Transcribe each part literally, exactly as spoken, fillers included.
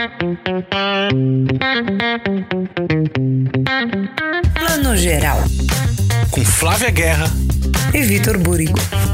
Plano Geral, com Flávia Guerra e Vitor Búrigo.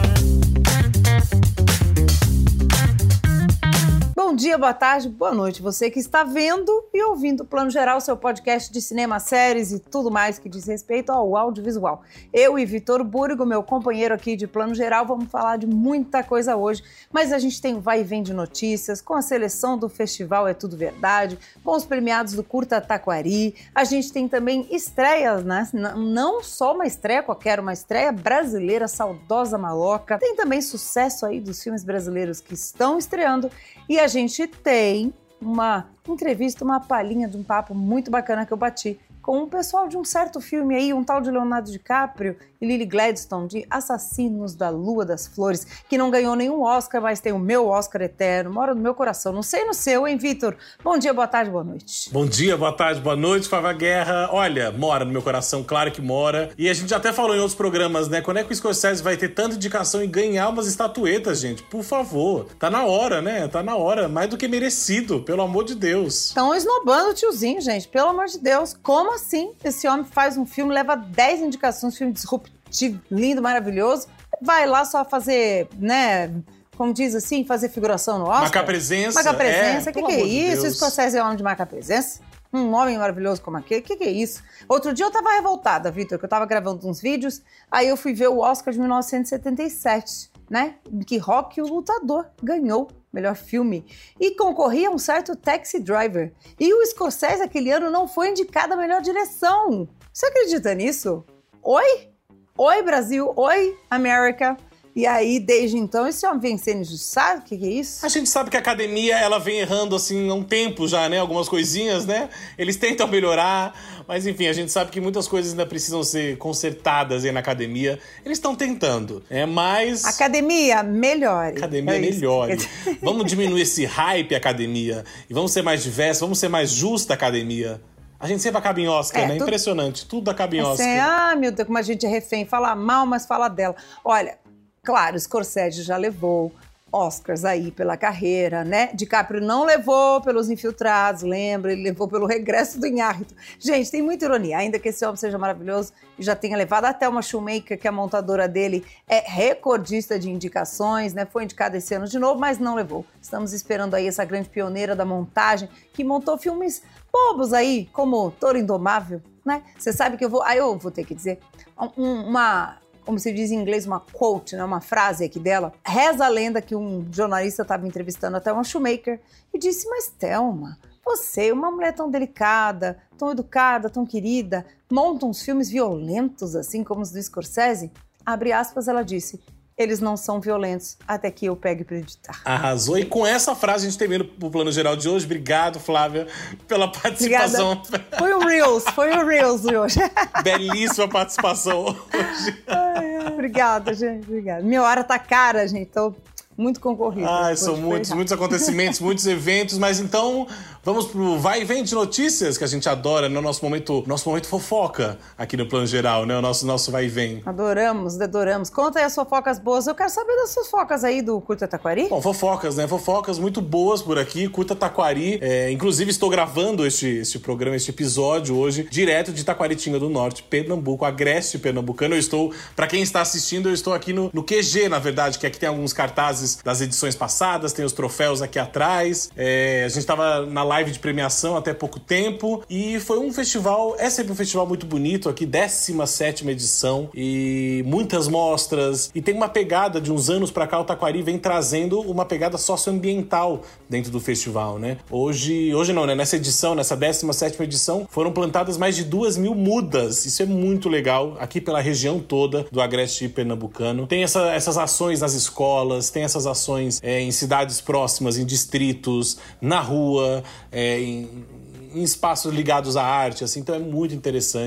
Bom dia, boa tarde, boa noite. Você que está vendo e ouvindo o Plano Geral, seu podcast de cinema, séries e tudo mais que diz respeito ao audiovisual. Eu e Vitor Búrigo, meu companheiro aqui de Plano Geral, vamos falar de muita coisa hoje, mas a gente tem o vai e vem de notícias, com a seleção do festival É Tudo Verdade, com os premiados do Curta Taquari. A gente tem também estreias, né? Não só uma estreia qualquer, uma estreia brasileira, Saudosa Maloca. Tem também sucesso aí dos filmes brasileiros que estão estreando. E a gente tem uma entrevista, uma palhinha de um papo muito bacana que eu bati com o pessoal de um certo filme aí, um tal de Leonardo DiCaprio e Lily Gladstone, de Assassinos da Lua das Flores, que não ganhou nenhum Oscar, mas tem o meu Oscar eterno, mora no meu coração. Não sei no seu, hein, Vitor? Bom dia, boa tarde, boa noite. Bom dia, boa tarde, boa noite, Flávia Guerra. Olha, mora no meu coração, claro que mora. E a gente até falou em outros programas, né? Quando é que o Scorsese vai ter tanta indicação e ganhar umas estatuetas, gente? Por favor. Tá na hora, né? Tá na hora. Mais do que merecido, pelo amor de Deus. Estão esnobando o tiozinho, gente. Pelo amor de Deus. Como assim? Esse homem faz um filme, leva dez indicações, filme disruptivo, lindo, maravilhoso. Vai lá só fazer, né, como diz assim, fazer figuração no Oscar. Marcar presença. Marcar presença. O é, que, que é isso? De Scorsese é homem de marcar presença? Um homem maravilhoso como aquele? O que, que é isso? Outro dia eu tava revoltada, Vitor, que eu tava gravando uns vídeos, aí eu fui ver o Oscar de mil novecentos e setenta e sete, né? Que Rocky, o Lutador, ganhou melhor filme. E concorria um certo Taxi Driver. E o Scorsese, aquele ano, não foi indicado a melhor direção. Você acredita nisso? Oi? Oi, Brasil. Oi, América. E aí, desde então, esse homem vem sendo injustiçado? O que, que é isso? A gente sabe que a academia, ela vem errando, assim, há um tempo já, né? Algumas coisinhas, né? Eles tentam melhorar, mas enfim, a gente sabe que muitas coisas ainda precisam ser consertadas aí na academia. Eles estão tentando, é mais... Academia, melhore. Academia, é melhore. Vamos diminuir esse hype, academia. E vamos ser mais diversos, vamos ser mais justa, academia. A gente sempre acaba em Oscar, é, né? Tudo... Impressionante, tudo acaba em Oscar. Assim, ah, meu Deus, como a gente é refém. Fala mal, mas fala dela. Olha... Claro, Scorsese já levou Oscars aí pela carreira, né? DiCaprio não levou pelos Infiltrados, lembra? Ele levou pelo Regresso do Iñárritu. Gente, tem muita ironia. Ainda que esse homem seja maravilhoso e já tenha levado até uma Shoemaker, que é a montadora dele, é recordista de indicações, né? Foi indicada esse ano de novo, mas não levou. Estamos esperando aí essa grande pioneira da montagem, que montou filmes bobos aí, como Toro Indomável, né? Você sabe que eu vou... Aí eu vou ter que dizer um, uma... como se diz em inglês, uma quote, né, uma frase aqui dela. Reza a lenda que um jornalista estava entrevistando a Thelma Shoemaker e disse, mas Thelma, você, uma mulher tão delicada, tão educada, tão querida, monta uns filmes violentos assim como os do Scorsese? Abre aspas, ela disse, eles não são violentos, até que eu pegue para editar. Arrasou. E com essa frase a gente termina o Plano Geral de hoje. Obrigado, Flávia, pela participação. Obrigada. Foi o Reels, foi o Reels de hoje. Belíssima participação hoje. Ai, ai, obrigada, gente, obrigada. Minha hora tá cara, gente, tô muito concorrida. Ai, são muitos, muitos acontecimentos, muitos eventos, mas então vamos pro vai e vem de notícias, que a gente adora, né? O nosso momento, nosso momento fofoca aqui no Plano Geral, né? O nosso, nosso vai e vem. Adoramos, adoramos. Conta aí as fofocas boas. Eu quero saber das fofocas aí do Curta Taquari. Bom, fofocas, né? Fofocas muito boas por aqui. Curta Taquari. É, inclusive, estou gravando este, este programa, este episódio hoje, direto de Taquaritinga do Norte, Pernambuco, Agreste Pernambucano. Eu estou, pra quem está assistindo, eu estou aqui no, no Q G, na verdade, que aqui tem alguns cartazes das edições passadas, tem os troféus aqui atrás. É, a gente estava na live de premiação até pouco tempo e foi um festival, é sempre um festival muito bonito aqui, décima sétima edição e muitas mostras e tem uma pegada de uns anos pra cá, o Taquari vem trazendo uma pegada socioambiental dentro do festival, né? Hoje, hoje não, né? Nessa edição, nessa décima sétima edição, foram plantadas mais de duas mil mudas. Isso é muito legal, aqui pela região toda do Agreste Pernambucano. Tem essa, essas ações nas escolas, tem essas ações é, em cidades próximas, em distritos, na rua, é, em, em espaços ligados à arte, assim, então é muito interessante.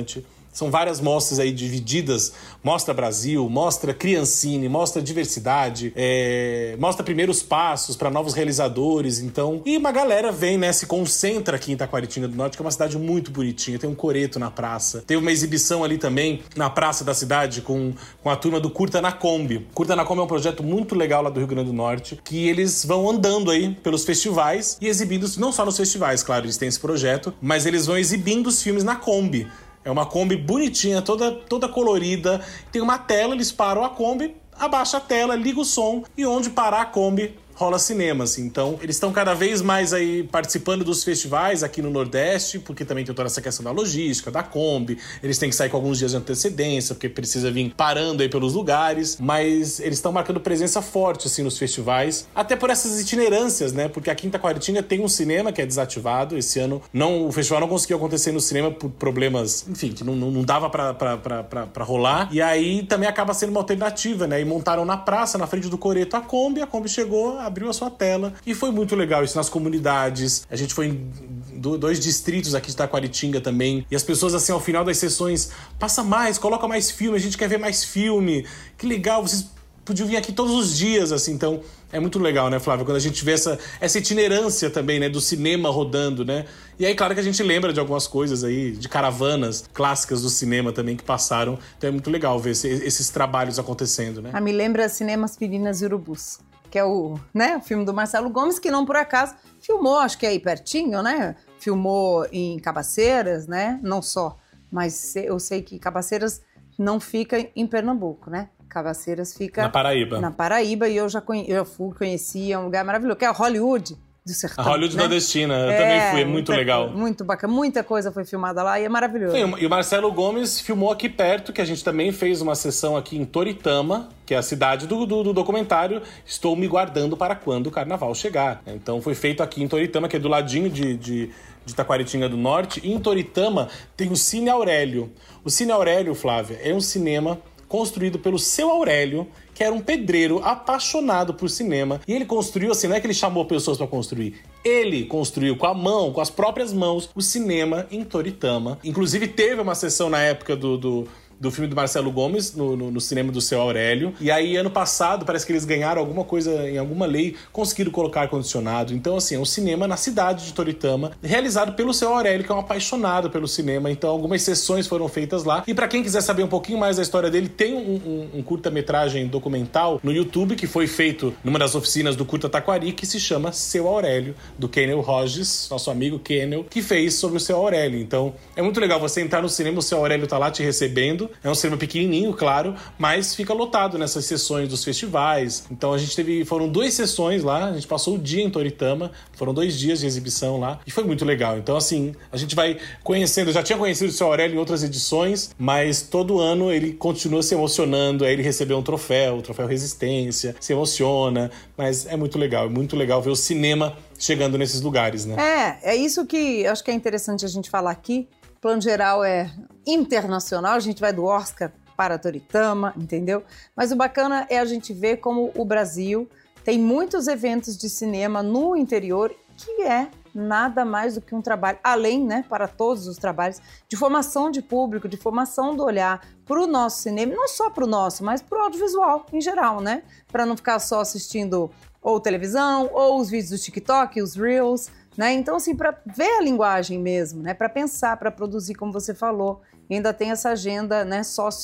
São várias mostras aí divididas. Mostra Brasil, mostra Criancine, mostra diversidade, é, mostra primeiros passos para novos realizadores. Então, e uma galera vem, né, se concentra aqui em Taquaritinga do Norte, que é uma cidade muito bonitinha. Tem um coreto na praça. Tem uma exibição ali também na praça da cidade com, com a turma do Curta na Kombi. Curta na Kombi é um projeto muito legal lá do Rio Grande do Norte, que eles vão andando aí pelos festivais e exibindo, não só nos festivais, claro, eles têm esse projeto, mas eles vão exibindo os filmes na Kombi. É uma Kombi bonitinha, toda, toda colorida. Tem uma tela, eles param a Kombi, abaixa a tela, liga o som e onde parar a Kombi rola cinema, assim. Então, eles estão cada vez mais aí participando dos festivais aqui no Nordeste, porque também tem toda essa questão da logística, da Kombi. Eles têm que sair com alguns dias de antecedência, porque precisa vir parando aí pelos lugares. Mas eles estão marcando presença forte, assim, nos festivais. Até por essas itinerâncias, né? Porque aqui em Taquaritinga tem um cinema que é desativado. Esse ano, não, o festival não conseguiu acontecer no cinema por problemas, enfim, que não, não, não dava pra, pra, pra, pra, pra rolar. E aí também acaba sendo uma alternativa, né? E montaram na praça, na frente do coreto, a Kombi. A Kombi chegou, abriu a sua tela e foi muito legal isso nas comunidades. A gente foi em dois distritos aqui de Taquaritinga também e as pessoas assim ao final das sessões, passa mais, coloca mais filme, a gente quer ver mais filme, que legal, vocês podiam vir aqui todos os dias, assim. Então é muito legal, né, Flávia, quando a gente vê essa, essa itinerância também, né, do cinema rodando, né, e aí claro que a gente lembra de algumas coisas aí, de caravanas clássicas do cinema também que passaram, então é muito legal ver esse, esses trabalhos acontecendo, né. Ah, me lembra Cinemas Meninas e Urubus, que é o, né, o filme do Marcelo Gomes, que não por acaso filmou, acho que é aí pertinho, né? Filmou em Cabaceiras, né? Não só, mas eu sei que Cabaceiras não fica em Pernambuco, né? Cabaceiras fica... Na Paraíba. Na Paraíba, e eu já, conhe... eu já fui, conheci, é um lugar maravilhoso, que é o Hollywood do Sertão. A Hollywood né? Nordestina, eu é, também fui, é muito legal. Coisa, muito bacana, muita coisa foi filmada lá e é maravilhoso. Sim, e o Marcelo Gomes filmou aqui perto, que a gente também fez uma sessão aqui em Toritama, que é a cidade do, do, do documentário Estou Me Guardando para Quando o Carnaval Chegar. Então foi feito aqui em Toritama, que é do ladinho de, de, de Taquaritinga do Norte. E em Toritama tem o Cine Aurélio. O Cine Aurélio, Flávia, é um cinema construído pelo Seu Aurélio, que era um pedreiro apaixonado por cinema. E ele construiu, assim, não é que ele chamou pessoas para construir. Ele construiu com a mão, com as próprias mãos, o cinema em Toritama. Inclusive teve uma sessão na época do... do do filme do Marcelo Gomes, no, no, no cinema do Seu Aurélio. E aí, ano passado, parece que eles ganharam alguma coisa, em alguma lei, conseguiram colocar ar-condicionado. Então, assim, é um cinema na cidade de Toritama, realizado pelo Seu Aurélio, que é um apaixonado pelo cinema. Então, algumas sessões foram feitas lá. E pra quem quiser saber um pouquinho mais da história dele, tem um, um, um curta-metragem documental no YouTube, que foi feito numa das oficinas do Curta Taquari, que se chama Seu Aurélio, do Kenel Rogers, nosso amigo Kenel, que fez sobre o Seu Aurélio. Então, é muito legal você entrar no cinema, o Seu Aurélio tá lá te recebendo. É um cinema pequenininho, claro, mas fica lotado nessas sessões dos festivais. Então a gente teve, foram duas sessões lá, a gente passou o dia em Toritama, foram dois dias de exibição lá e foi muito legal. Então assim, a gente vai conhecendo, eu já tinha conhecido o Seu Aurélio em outras edições, mas todo ano ele continua se emocionando, aí ele recebeu um troféu, o troféu Resistência, se emociona, mas é muito legal, é muito legal ver o cinema chegando nesses lugares, né? É, é isso que eu acho que é interessante a gente falar aqui. O plano geral é internacional, a gente vai do Oscar para Toritama, entendeu? Mas o bacana é a gente ver como o Brasil tem muitos eventos de cinema no interior, que é nada mais do que um trabalho, além, né, para todos os trabalhos, de formação de público, de formação do olhar para o nosso cinema, não só para o nosso, mas para o audiovisual em geral, né? Para não ficar só assistindo ou televisão, ou os vídeos do TikTok, os Reels, né? Então, assim, para ver a linguagem mesmo, né? Para pensar, para produzir, como você falou, e ainda tem essa agenda, né,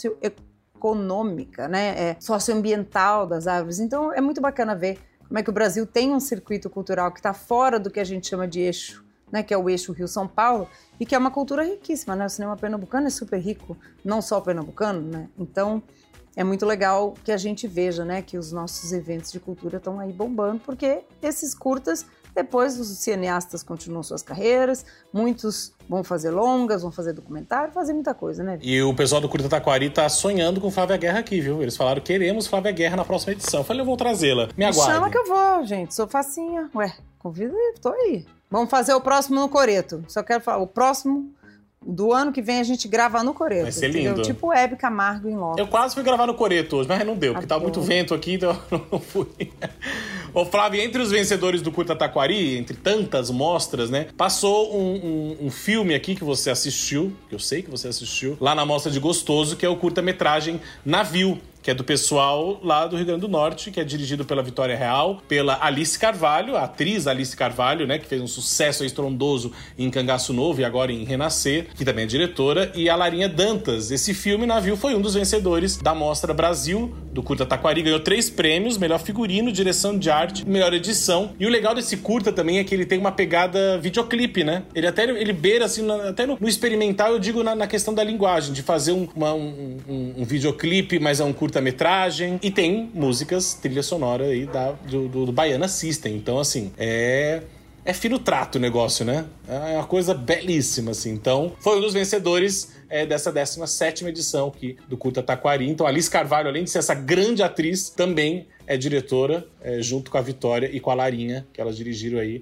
socioeconômica, né? É, socioambiental das árvores. Então, é muito bacana ver como é que o Brasil tem um circuito cultural que está fora do que a gente chama de eixo, né? Que é o eixo Rio-São Paulo, e que é uma cultura riquíssima, né? O cinema pernambucano é super rico, não só o pernambucano, né? Então, é muito legal que a gente veja, né, que os nossos eventos de cultura estão aí bombando, porque esses curtas, depois os cineastas continuam suas carreiras, muitos vão fazer longas, vão fazer documentário, fazer muita coisa, né? E o pessoal do Curta Taquari tá sonhando com Flávia Guerra aqui, viu? Eles falaram, queremos Flávia Guerra na próxima edição. Eu falei, eu vou trazê-la. Me aguarde. Chama que eu vou, gente. Sou facinha. Ué, convida aí, tô aí. Vamos fazer o próximo no Coreto. Só quero falar, o próximo do ano que vem a gente grava no Coreto. Vai ser entendeu? lindo. Tipo Hebe Camargo em Loco. Eu quase fui gravar no Coreto hoje, mas não deu, porque Ah, tava bom. muito vento aqui, então eu não fui. Ô, Flávio, entre os vencedores do Curta Taquari, entre tantas mostras, né, passou um, um, um filme aqui que você assistiu, que eu sei que você assistiu, lá na Mostra de Gostoso, que é o curta-metragem Navio, que é do pessoal lá do Rio Grande do Norte, que é dirigido pela Vitória Real, pela Alice Carvalho, a atriz Alice Carvalho, né, que fez um sucesso estrondoso em Cangaço Novo e agora em Renascer, que também é diretora, e a Larinha Dantas. Esse filme, Navio, foi um dos vencedores da Mostra Brasil, do Curta Taquari, ganhou três prêmios, melhor figurino, direção de arte, melhor edição. E o legal desse curta também é que ele tem uma pegada videoclipe, né? Ele até ele beira, assim, na, até no, no experimental, eu digo na, na questão da linguagem, de fazer um, uma, um, um, um videoclipe, mas é um curta-metragem. E tem músicas, trilha sonora aí da, do, do, do Baiana System. Então, assim, é... É fino trato o negócio, né? É uma coisa belíssima, assim. Então, foi um dos vencedores é, dessa décima sétima edição aqui do Curta Taquari. Então, a Alice Carvalho, além de ser essa grande atriz, também é diretora, é, junto com a Vitória e com a Larinha, que elas dirigiram aí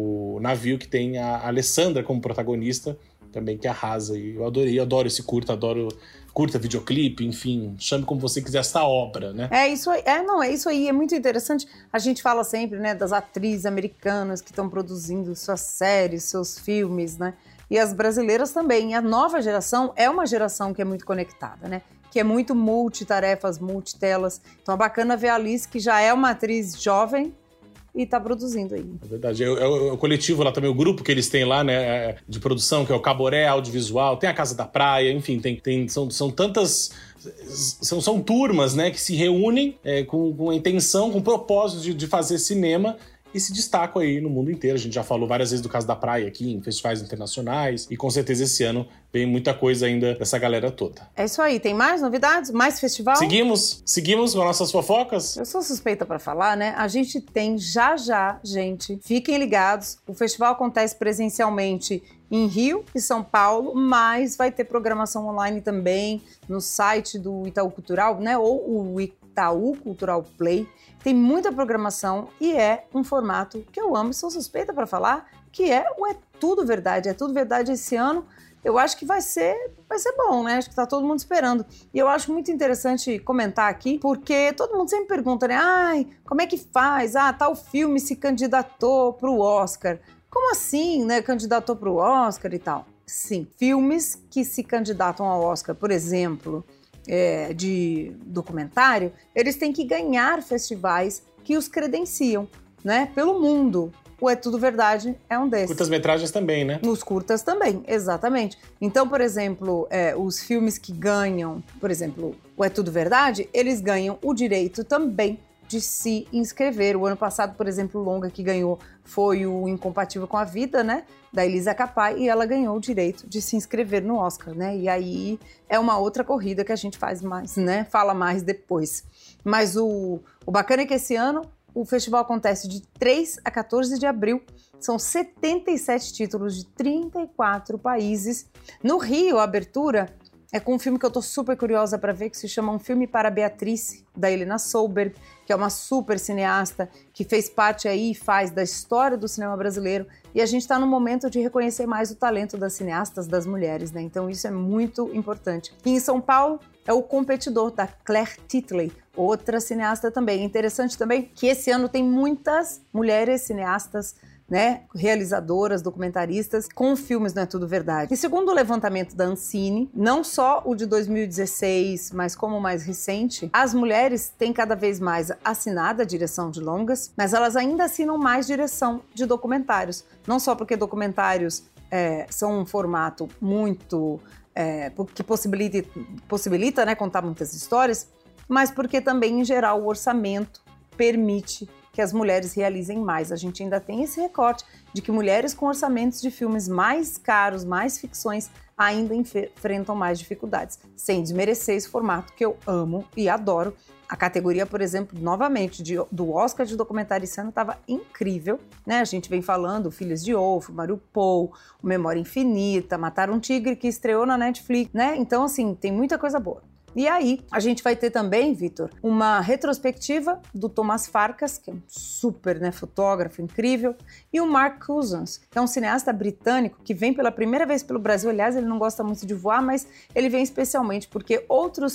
o Navio, que tem a Alessandra como protagonista, também que arrasa. E eu adorei, eu adoro esse curta, adoro... curta, videoclipe, enfim, chame como você quiser essa obra, né? É isso aí, é, não, é isso aí, é muito interessante. A gente fala sempre, né, das atrizes americanas que estão produzindo suas séries, seus filmes, né? E as brasileiras também. E a nova geração é uma geração que é muito conectada, né? Que é muito multitarefas, multitelas. Então é bacana ver a Alice, que já é uma atriz jovem, e tá produzindo aí. É verdade. É, é, o, é o coletivo lá também, o grupo que eles têm lá, né, de produção, que é o Caboré Audiovisual, tem a Casa da Praia, enfim, tem, tem, são, são tantas... São, são turmas, né, que se reúnem é, com, com a intenção, com o propósito de, de fazer cinema e se destacam aí no mundo inteiro. A gente já falou várias vezes do Casa da Praia aqui, em festivais internacionais, e com certeza esse ano vem muita coisa ainda dessa galera toda. É isso aí. Tem mais novidades? Mais festival? Seguimos? Seguimos com nossas fofocas? Eu sou suspeita pra falar, né? A gente tem já já, gente, fiquem ligados, o festival acontece presencialmente em Rio e São Paulo, mas vai ter programação online também no site do Itaú Cultural, né? Ou o Itaú Cultural Play. Tem muita programação e é um formato que eu amo e sou suspeita para falar, que é o É Tudo Verdade. É Tudo Verdade esse ano. Eu acho que vai ser, vai ser bom, né? Acho que tá todo mundo esperando. E eu acho muito interessante comentar aqui, porque todo mundo sempre pergunta, né? Ai, como é que faz? Ah, tal filme se candidatou pro Oscar. Como assim, né? Candidatou pro Oscar e tal. Sim, filmes que se candidatam ao Oscar, por exemplo... É, de documentário, eles têm que ganhar festivais que os credenciam, né, pelo mundo. O É Tudo Verdade é um desses. Curtas-metragens também, né? Os curtas também, exatamente. Então, por exemplo, é, os filmes que ganham, por exemplo, o É Tudo Verdade, eles ganham o direito também de se inscrever. O ano passado, por exemplo, o longa que ganhou foi o Incompatível com a Vida, né, da Elisa Capai, e ela ganhou o direito de se inscrever no Oscar, né, e aí é uma outra corrida que a gente faz mais, né, fala mais depois. Mas o, o bacana é que esse ano o festival acontece de três a quatorze de abril, são setenta e sete títulos de trinta e quatro países. No Rio, a abertura é com um filme que eu tô super curiosa para ver, que se chama Um Filme para Beatrice, da Helena Solberg, que é uma super cineasta que fez parte aí e faz da história do cinema brasileiro. E a gente está no momento de reconhecer mais o talento das cineastas, das mulheres, né? Então isso é muito importante. E em São Paulo é o Competidor, da Claire Titley, outra cineasta também. É interessante também que esse ano tem muitas mulheres cineastas, né, realizadoras, documentaristas, com filmes Não É Tudo Verdade. E segundo o levantamento da Ancine, não só o de dois mil e dezesseis, mas como o mais recente, as mulheres têm cada vez mais assinado a direção de longas, mas elas ainda assinam mais direção de documentários. Não só porque documentários é, são um formato muito... É, que possibilita, possibilita né, contar muitas histórias, mas porque também, em geral, o orçamento permite que as mulheres realizem mais. A gente ainda tem esse recorte de que mulheres com orçamentos de filmes mais caros, mais ficções, ainda enfrentam mais dificuldades, sem desmerecer esse formato que eu amo e adoro. A categoria, por exemplo, novamente, de, do Oscar de documentário esse ano estava incrível, né? A gente vem falando Filhos de Ouro, Mariupol, o Memória Infinita, Matar um Tigre, que estreou na Netflix, né? Então, assim, tem muita coisa boa. E aí, a gente vai ter também, Vitor, uma retrospectiva do Thomas Farkas, que é um super, né, fotógrafo incrível, e o Mark Cousins, que é um cineasta britânico que vem pela primeira vez pelo Brasil. Aliás, ele não gosta muito de voar, mas ele vem especialmente porque outros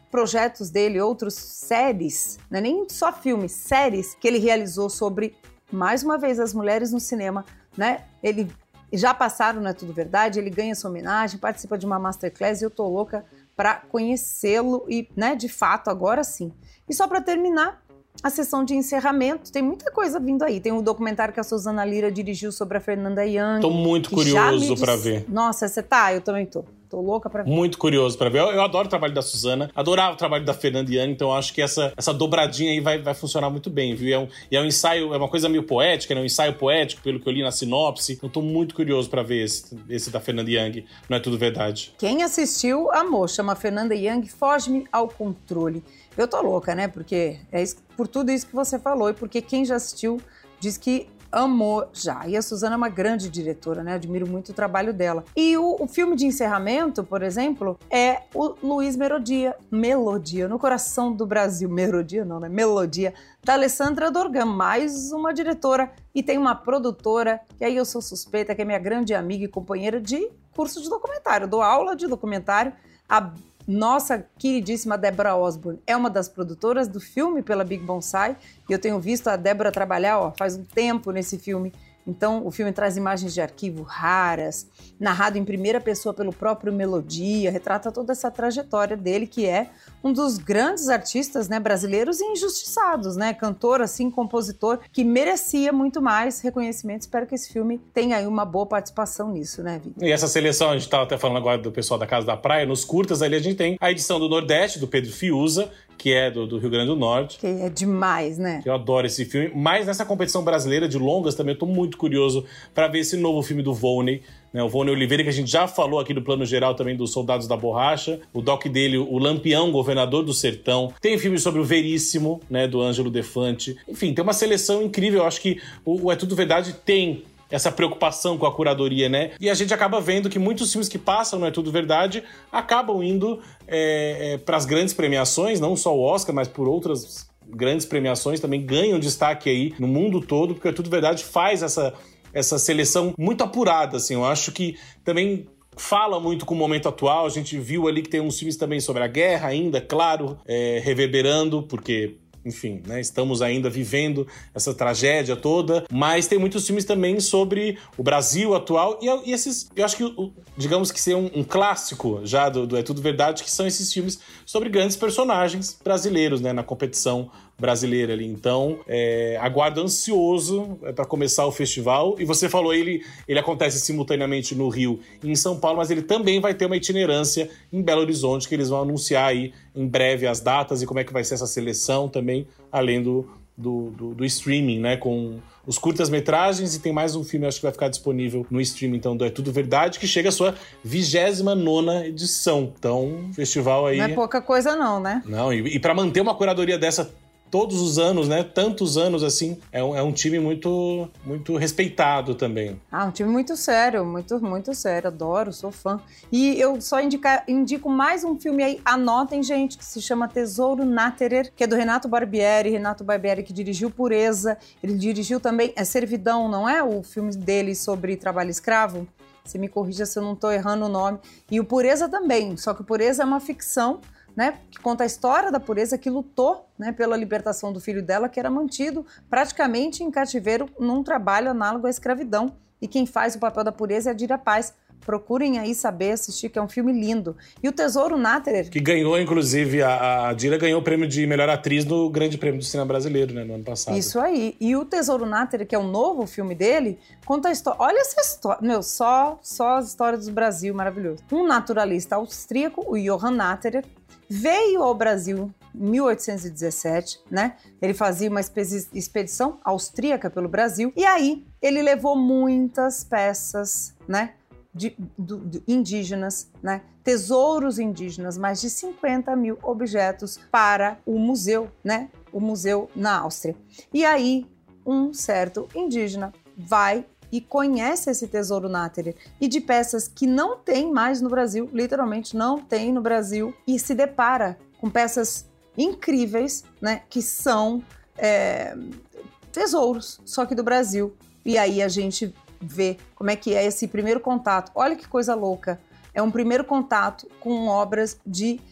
projetos dele, outras séries, não é nem só filmes, séries que ele realizou sobre, mais uma vez, as mulheres no cinema, né? Ele já passaram, não é tudo verdade, ele ganha sua homenagem, participa de uma masterclass e eu tô louca para conhecê-lo e, né, de fato, agora sim. E só para terminar, a sessão de encerramento, tem muita coisa vindo aí. Tem um documentário que a Suzana Lira dirigiu sobre a Fernanda Young. Tô muito curioso para ver. Nossa, você tá? Eu também tô. Tô louca pra ver. Muito curioso pra ver. Eu, eu adoro o trabalho da Suzana, adorava o trabalho da Fernanda Young, então eu acho que essa, essa dobradinha aí vai, vai funcionar muito bem, viu? É um, e é um ensaio, é uma coisa meio poética, né? Um ensaio poético, pelo que eu li na sinopse. Eu tô muito curioso pra ver esse, esse da Fernanda Young. Não é tudo verdade. Quem assistiu, amou. Chama Fernanda Young, Foge-me ao Controle. Eu tô louca, né? Porque é isso, por tudo isso que você falou e porque quem já assistiu diz que amou já. E a Suzana é uma grande diretora, né? Admiro muito o trabalho dela. E o, o filme de encerramento, por exemplo, é o Luiz Melodia, Melodia, No Coração do Brasil. Melodia não, né? Melodia, da Alessandra Dorgan, mais uma diretora. E tem uma produtora, que aí eu sou suspeita, que é minha grande amiga e companheira de curso de documentário. Dou aula de documentário. A nossa queridíssima Débora Osborne é uma das produtoras do filme pela Big Bonsai e eu tenho visto a Débora trabalhar ó, faz um tempo nesse filme. Então, o filme traz imagens de arquivo raras, narrado em primeira pessoa pelo próprio Melodia, retrata toda essa trajetória dele, que é um dos grandes artistas, né, brasileiros e injustiçados, né? Cantor, assim, compositor, que merecia muito mais reconhecimento. Espero que esse filme tenha aí uma boa participação nisso, né, Vitor? E essa seleção, a gente estava até falando agora do pessoal da Casa da Praia, nos curtas ali a gente tem a edição do Nordeste, do Pedro Fiuza, que é do, do Rio Grande do Norte. Que é demais, né? Eu adoro esse filme. Mas nessa competição brasileira de longas também eu tô muito curioso para ver esse novo filme do Volney, né? O Volney Oliveira, que a gente já falou aqui do plano geral também dos Soldados da Borracha. O doc dele, o Lampião, Governador do Sertão. Tem filme sobre o Veríssimo, né? Do Ângelo Defante. Enfim, tem uma seleção incrível. Eu acho que o, o É Tudo Verdade tem essa preocupação com a curadoria, né? E a gente acaba vendo que muitos filmes que passam, não é tudo verdade, acabam indo é, é, para as grandes premiações, não só o Oscar, mas por outras grandes premiações, também ganham destaque aí no mundo todo, porque é tudo verdade faz essa, essa seleção muito apurada, assim. Eu acho que também fala muito com o momento atual. A gente viu ali que tem uns filmes também sobre a guerra ainda, claro, é, reverberando, porque enfim, né, estamos ainda vivendo essa tragédia toda, mas tem muitos filmes também sobre o Brasil atual, e, e esses, eu acho que, digamos que seja um, um clássico já do, do É Tudo Verdade, que são esses filmes sobre grandes personagens brasileiros, né, na competição brasileira ali. Então, é, aguardo ansioso é, para começar o festival. E você falou, ele, ele acontece simultaneamente no Rio e em São Paulo, mas ele também vai ter uma itinerância em Belo Horizonte, que eles vão anunciar aí em breve as datas e como é que vai ser essa seleção também, além do, do, do, do streaming, né, com os curtas-metragens, e tem mais um filme, acho que vai ficar disponível no streaming, então, do É Tudo Verdade, que chega à sua vigésima nona edição. Então, festival aí... Não é pouca coisa não, né? Não, e, e para manter uma curadoria dessa todos os anos, né? Tantos anos assim, é um, é um time muito, muito respeitado também. Ah, um time muito sério, muito, muito sério. Adoro, sou fã. E eu só indica, indico mais um filme aí, anotem, gente, que se chama Tesouro Náterer, que é do Renato Barbieri. Renato Barbieri que dirigiu Pureza. Ele dirigiu também é Servidão, não é? O filme dele sobre trabalho escravo. Você me corrija se eu não estou errando o nome. E o Pureza também, só que o Pureza é uma ficção, né, que conta a história da Pureza, que lutou, né, pela libertação do filho dela, que era mantido praticamente em cativeiro num trabalho análogo à escravidão. E quem faz o papel da Pureza é a Dira Paz. Procurem aí saber, assistir, que é um filme lindo. E o Tesouro Náterer... Que ganhou, inclusive, a, a Dira ganhou o prêmio de melhor atriz no Grande Prêmio do Cinema Brasileiro, né, no ano passado. Isso aí. E o Tesouro Náterer, que é um novo filme dele, conta a história... Olha essa história... Meu, só, só as histórias do Brasil, maravilhoso. Um naturalista austríaco, o Johann Náterer, veio ao Brasil em mil oitocentos e dezessete, né? Ele fazia uma expedição austríaca pelo Brasil e aí ele levou muitas peças, né? De, do, de indígenas, né? Tesouros indígenas, mais de cinquenta mil objetos para o museu, né? O museu na Áustria. E aí um certo indígena vai e conhece esse Tesouro Náterer e de peças que não tem mais no Brasil, literalmente não tem no Brasil, e se depara com peças incríveis, né, que são é, tesouros, só que do Brasil. E aí a gente vê como é que é esse primeiro contato. Olha que coisa louca. É um primeiro contato com obras de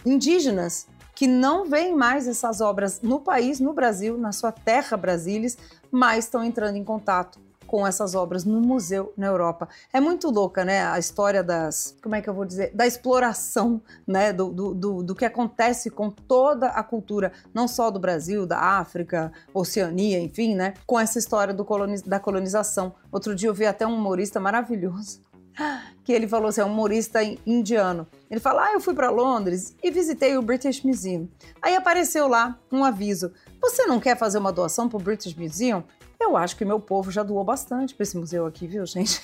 indígenas que não veem mais essas obras no país, no Brasil, na sua terra Brasília, mas estão entrando em contato com essas obras no museu na Europa. É muito louca, né, a história das, como é que eu vou dizer, da exploração, né, do, do, do, do que acontece com toda a cultura, não só do Brasil, da África, Oceania, enfim, né, com essa história do coloniz, da colonização. Outro dia eu vi até um humorista maravilhoso, que ele falou assim, é um humorista indiano. Ele fala, ah, eu fui para Londres e visitei o British Museum. Aí apareceu lá um aviso, você não quer fazer uma doação para o British Museum? Eu acho que meu povo já doou bastante para esse museu aqui, viu, gente?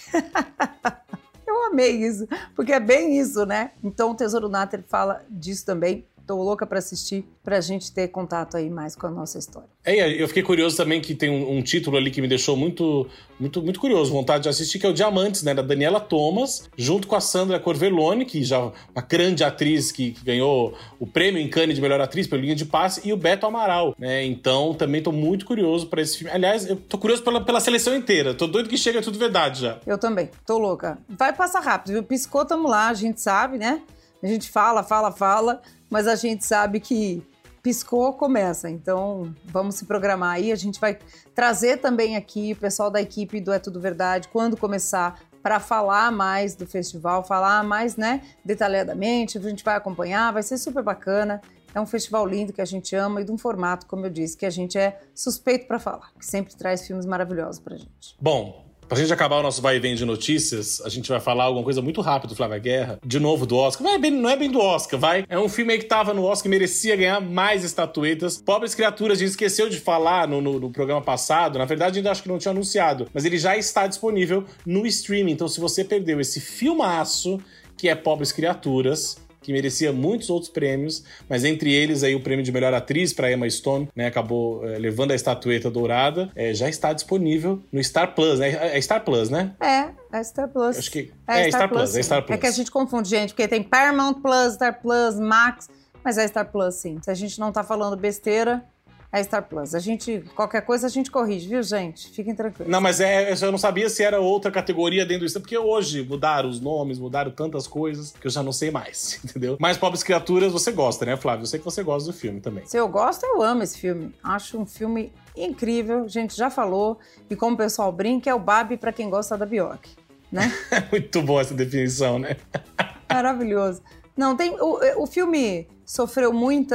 Eu amei isso, porque é bem isso, né? Então o Tesouro Nato, ele fala disso também. Tô louca para assistir, pra gente ter contato aí mais com a nossa história. É, eu fiquei curioso também que tem um, um título ali que me deixou muito, muito, muito curioso, vontade de assistir, que é o Diamantes, né, da Daniela Thomas, junto com a Sandra Corvelloni, que já uma grande atriz que, que ganhou o prêmio em Cannes de melhor atriz pelo Linha de Passe, e o Beto Amaral, né? Então também tô muito curioso para esse filme. Aliás, eu tô curioso pela, pela seleção inteira. Tô doido que chega tudo verdade já. Eu também, tô louca. Vai passar rápido, viu? Piscou, tamo lá, a gente sabe, né? A gente fala, fala, fala, mas a gente sabe que piscou, começa. Então, vamos se programar aí. A gente vai trazer também aqui o pessoal da equipe do É Tudo Verdade, quando começar, para falar mais do festival, falar mais, né, detalhadamente. A gente vai acompanhar, vai ser super bacana. É um festival lindo que a gente ama e de um formato, como eu disse, que a gente é suspeito para falar, que sempre traz filmes maravilhosos pra gente. Bom, pra gente acabar o nosso vai e vem de notícias, a gente vai falar alguma coisa muito rápido, Flávia Guerra, de novo do Oscar. Não é bem, não é bem do Oscar, vai. É um filme aí que tava no Oscar e merecia ganhar mais estatuetas. Pobres Criaturas, a gente esqueceu de falar no, no, no programa passado. Na verdade, ainda acho que não tinha anunciado, mas ele já está disponível no streaming. Então, se você perdeu esse filmaço, que é Pobres Criaturas, que merecia muitos outros prêmios, mas entre eles aí o prêmio de melhor atriz para Emma Stone, né, acabou é, levando a estatueta dourada, é, já está disponível no Star Plus, né? É Star Plus, né? É, é Star Plus. Acho que é, é Star, Star Plus, Plus, é Star Plus. É que a gente confunde, gente, porque tem Paramount Plus, Star Plus, Max, mas é Star Plus, sim. Se a gente não tá falando besteira, é Star Plus. A gente, qualquer coisa a gente corrige, viu, gente? Fiquem tranquilos. Não, mas é, eu não sabia se era outra categoria dentro disso, porque hoje mudaram os nomes, mudaram tantas coisas que eu já não sei mais, entendeu? Mas Pobres Criaturas você gosta, né, Flávio? Eu sei que você gosta do filme também. Se eu gosto, eu amo esse filme. Acho um filme incrível, a gente já falou, e como o pessoal brinca, é o Barbie pra quem gosta da Bjork, né? Muito boa essa definição, né? Maravilhoso. Não, tem... O, o filme sofreu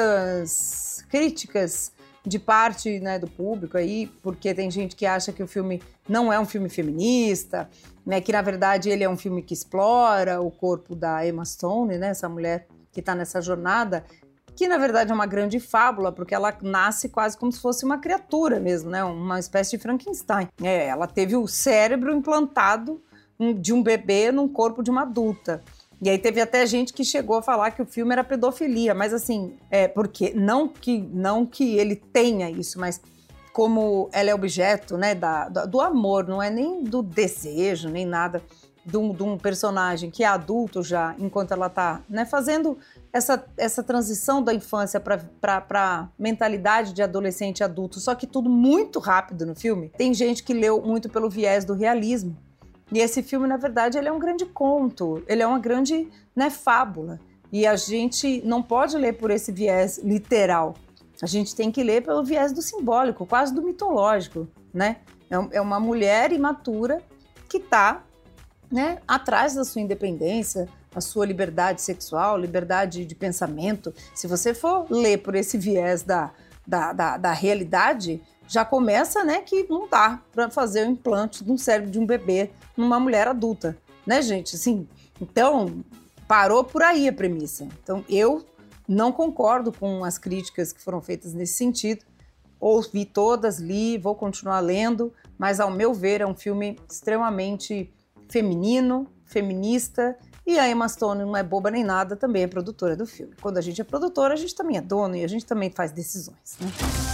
muitas críticas de parte, né, do público aí, porque tem gente que acha que o filme não é um filme feminista, né, que na verdade ele é um filme que explora o corpo da Emma Stone, né, essa mulher que está nessa jornada, que na verdade é uma grande fábula, porque ela nasce quase como se fosse uma criatura mesmo, né, uma espécie de Frankenstein. É, ela teve o cérebro implantado de um bebê num corpo de uma adulta. E aí teve até gente que chegou a falar que o filme era pedofilia, mas assim, é porque não que, não que ele tenha isso, mas como ela é objeto, né, da, do amor, não é nem do desejo, nem nada, de um, de um personagem que é adulto já, enquanto ela tá, né, fazendo essa, essa transição da infância para mentalidade de adolescente e adulto, só que tudo muito rápido no filme. Tem gente que leu muito pelo viés do realismo. E esse filme, na verdade, ele é um grande conto, ele é uma grande, né, fábula. E a gente não pode ler por esse viés literal. A gente tem que ler pelo viés do simbólico, quase do mitológico, né? É uma mulher imatura que está, né, atrás da sua independência, a sua liberdade sexual, liberdade de pensamento. Se você for ler por esse viés da, da, da, da realidade, já começa, né, que não dá para fazer o implante de um cérebro de um bebê numa mulher adulta, né, gente? Assim, então, parou por aí a premissa. Então, eu não concordo com as críticas que foram feitas nesse sentido. Ouvi todas, li, vou continuar lendo, mas, ao meu ver, é um filme extremamente feminino, feminista, e a Emma Stone não é boba nem nada, também é produtora do filme. Quando a gente é produtora, a gente também é dono e a gente também faz decisões, né?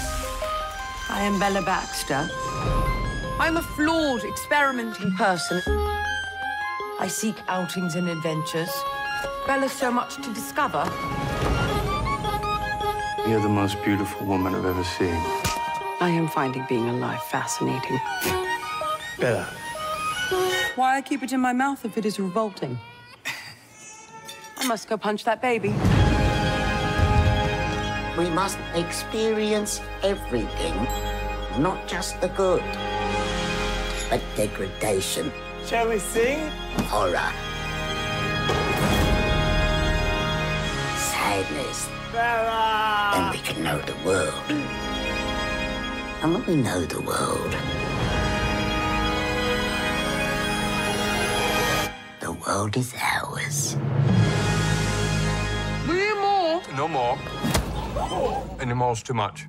I am Bella Baxter. I'm a flawed, experimenting person. I seek outings and adventures. Bella's so much to discover. You're the most beautiful woman I've ever seen. I am finding being alive fascinating. Bella. Why I keep it in my mouth if it is revolting? I must go punch that baby. We must experience everything, not just the good, but degradation. Shall we sing? Horror. Sadness. Bella! Then we can know the world. And when we know the world, the world is ours. No more. Animals too much.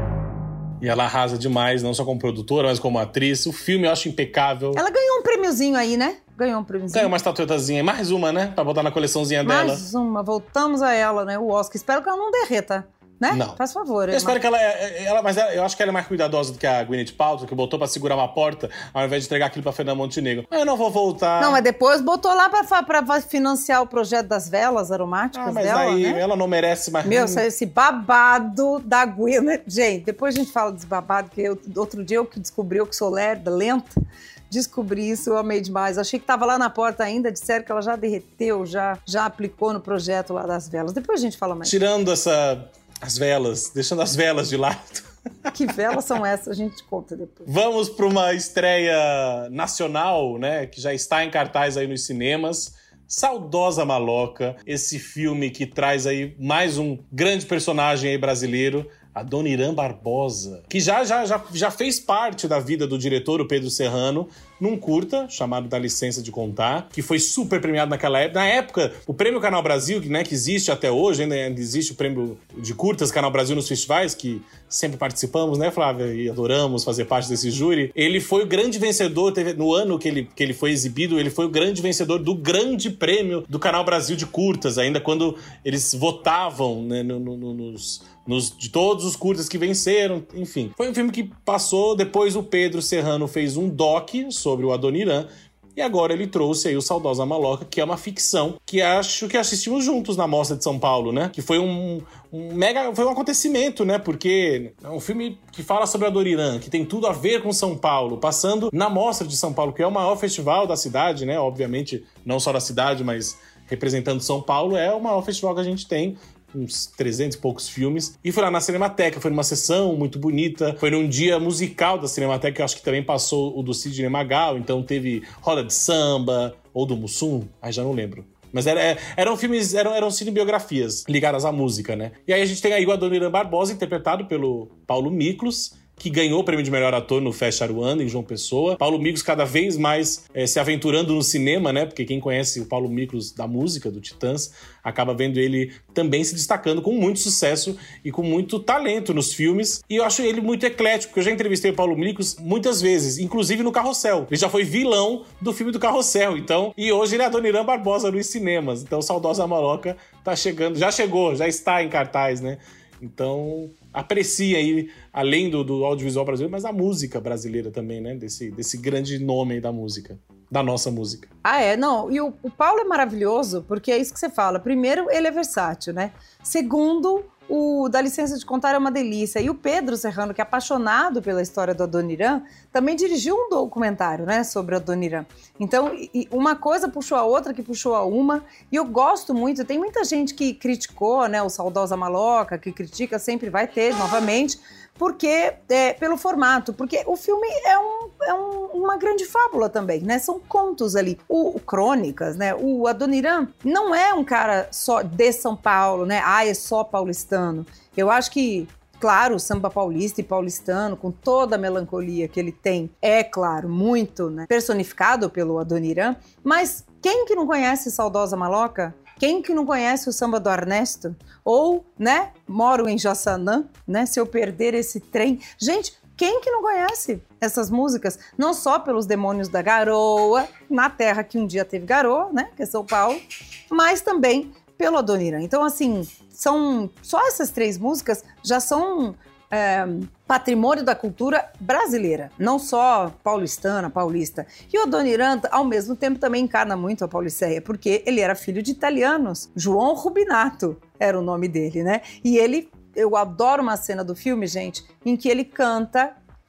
E ela arrasa demais, não só como produtora, mas como atriz. O filme eu acho impecável. Ela ganhou um prêmiozinho aí, né? Ganhou um prêmiozinho. Ganhou uma estatuetazinha, mais uma, né? Pra botar na coleçãozinha dela. Mais uma, voltamos a ela, né? O Oscar. Espero que ela não derreta, né? Não. Faz favor. Eu espero que ela, ela... Mas eu acho que ela é mais cuidadosa do que a Gwyneth Paltrow, que botou pra segurar uma porta, ao invés de entregar aquilo pra Fernanda Montenegro. Eu não vou voltar. Não, mas depois botou lá pra, pra financiar o projeto das velas aromáticas ah, mas dela, aí né? ela não merece mais... Meu, esse babado da Gwyneth... Gente, depois a gente fala desse babado, que eu, outro dia eu que descobri, eu que sou lerda, lenta, descobri isso, eu amei demais. Achei que tava lá na porta ainda, disseram que ela já derreteu, já, já aplicou no projeto lá das velas. Depois a gente fala mais. Tirando essa... as velas, deixando as velas de lado. Que velas são essas? A gente conta depois. Vamos para uma estreia nacional, né? Que já está em cartaz aí nos cinemas. Saudosa Maloca, esse filme que traz aí mais um grande personagem aí brasileiro, Adoniran Barbosa, que já, já, já, já fez parte da vida do diretor, o Pedro Serrano, num curta chamado Dá Licença de Contar, que foi super premiado naquela época. Na época, o Prêmio Canal Brasil, que, né, que existe até hoje, ainda existe o Prêmio de Curtas Canal Brasil nos festivais, que sempre participamos, né, Flávia? E adoramos fazer parte desse júri. Ele foi o grande vencedor, teve, no ano que ele, que ele foi exibido, ele foi o grande vencedor do grande prêmio do Canal Brasil de Curtas, ainda quando eles votavam, né, no, no, no, nos... Nos, de todos os curtas que venceram, enfim. Foi um filme que passou, depois o Pedro Serrano fez um doc sobre o Adoniran, e agora ele trouxe aí o Saudosa Maloca, que é uma ficção que acho que assistimos juntos na Mostra de São Paulo, né? Que foi um, um mega... foi um acontecimento, né? Porque é um filme que fala sobre o Adoniran, que tem tudo a ver com São Paulo, passando na Mostra de São Paulo, que é o maior festival da cidade, né? Obviamente, não só da cidade, mas representando São Paulo, é o maior festival que a gente tem, uns trezentos e poucos filmes, e foi lá na Cinemateca, foi numa sessão muito bonita, foi num dia musical da Cinemateca, que eu acho que também passou o do Sidney Magal, então teve roda de samba, ou do Mussum, aí já não lembro. Mas era, eram filmes, eram, eram cinebiografias ligadas à música, né? E aí a gente tem aí o Adoniran Barbosa, interpretado pelo Paulo Miklos, que ganhou o prêmio de melhor ator no Fest Aruanda, em João Pessoa. Paulo Miklos cada vez mais é, se aventurando no cinema, né? Porque quem conhece o Paulo Miklos da música, do Titãs, acaba vendo ele também se destacando com muito sucesso e com muito talento nos filmes. E eu acho ele muito eclético, porque eu já entrevistei o Paulo Miklos muitas vezes, inclusive no Carrossel. Ele já foi vilão do filme do Carrossel, então... E hoje ele é Adoniran Barbosa nos cinemas. Então, Saudosa Maloca tá chegando, já chegou, já está em cartaz, né? Então... aprecia aí, além do, do audiovisual brasileiro, mas a música brasileira também, né? Desse, desse grande nome aí da música, da nossa música. Ah, é? Não, e o, o Paulo é maravilhoso, porque é isso que você fala. Primeiro, ele é versátil, né? Segundo, o Dá Licença de Contar é uma delícia. E o Pedro Serrano, que é apaixonado pela história do Adoniran, também dirigiu um documentário, né, sobre o Adoniran. Então, e uma coisa puxou a outra, que puxou a uma. E eu gosto muito, tem muita gente que criticou, né, o Saudosa Maloca, que critica, sempre vai ter, novamente, porque, é, pelo formato, porque o filme é, um, é um, uma grande fábula também, né? São contos ali, o, o crônicas, né? O Adoniran não é um cara só de São Paulo, né? Ah, é só paulistano. Eu acho que, claro, o samba paulista e paulistano, com toda a melancolia que ele tem, é, claro, muito, né, personificado pelo Adoniran, mas quem que não conhece Saudosa Maloca? Quem que não conhece o samba do Ernesto? Ou, né, moro em Jaçanã, né, se eu perder esse trem... Gente, quem que não conhece essas músicas? Não só pelos Demônios da Garoa, na terra que um dia teve garoa, né, que é São Paulo, mas também pelo Adoniran. Então, assim, são só essas três músicas já são... É, patrimônio da cultura brasileira, não só paulistana, paulista. E o Adoniran, ao mesmo tempo, também encarna muito a Pauliceia, porque ele era filho de italianos. João Rubinato era o nome dele, né? E ele, eu adoro uma cena do filme, gente, em que ele canta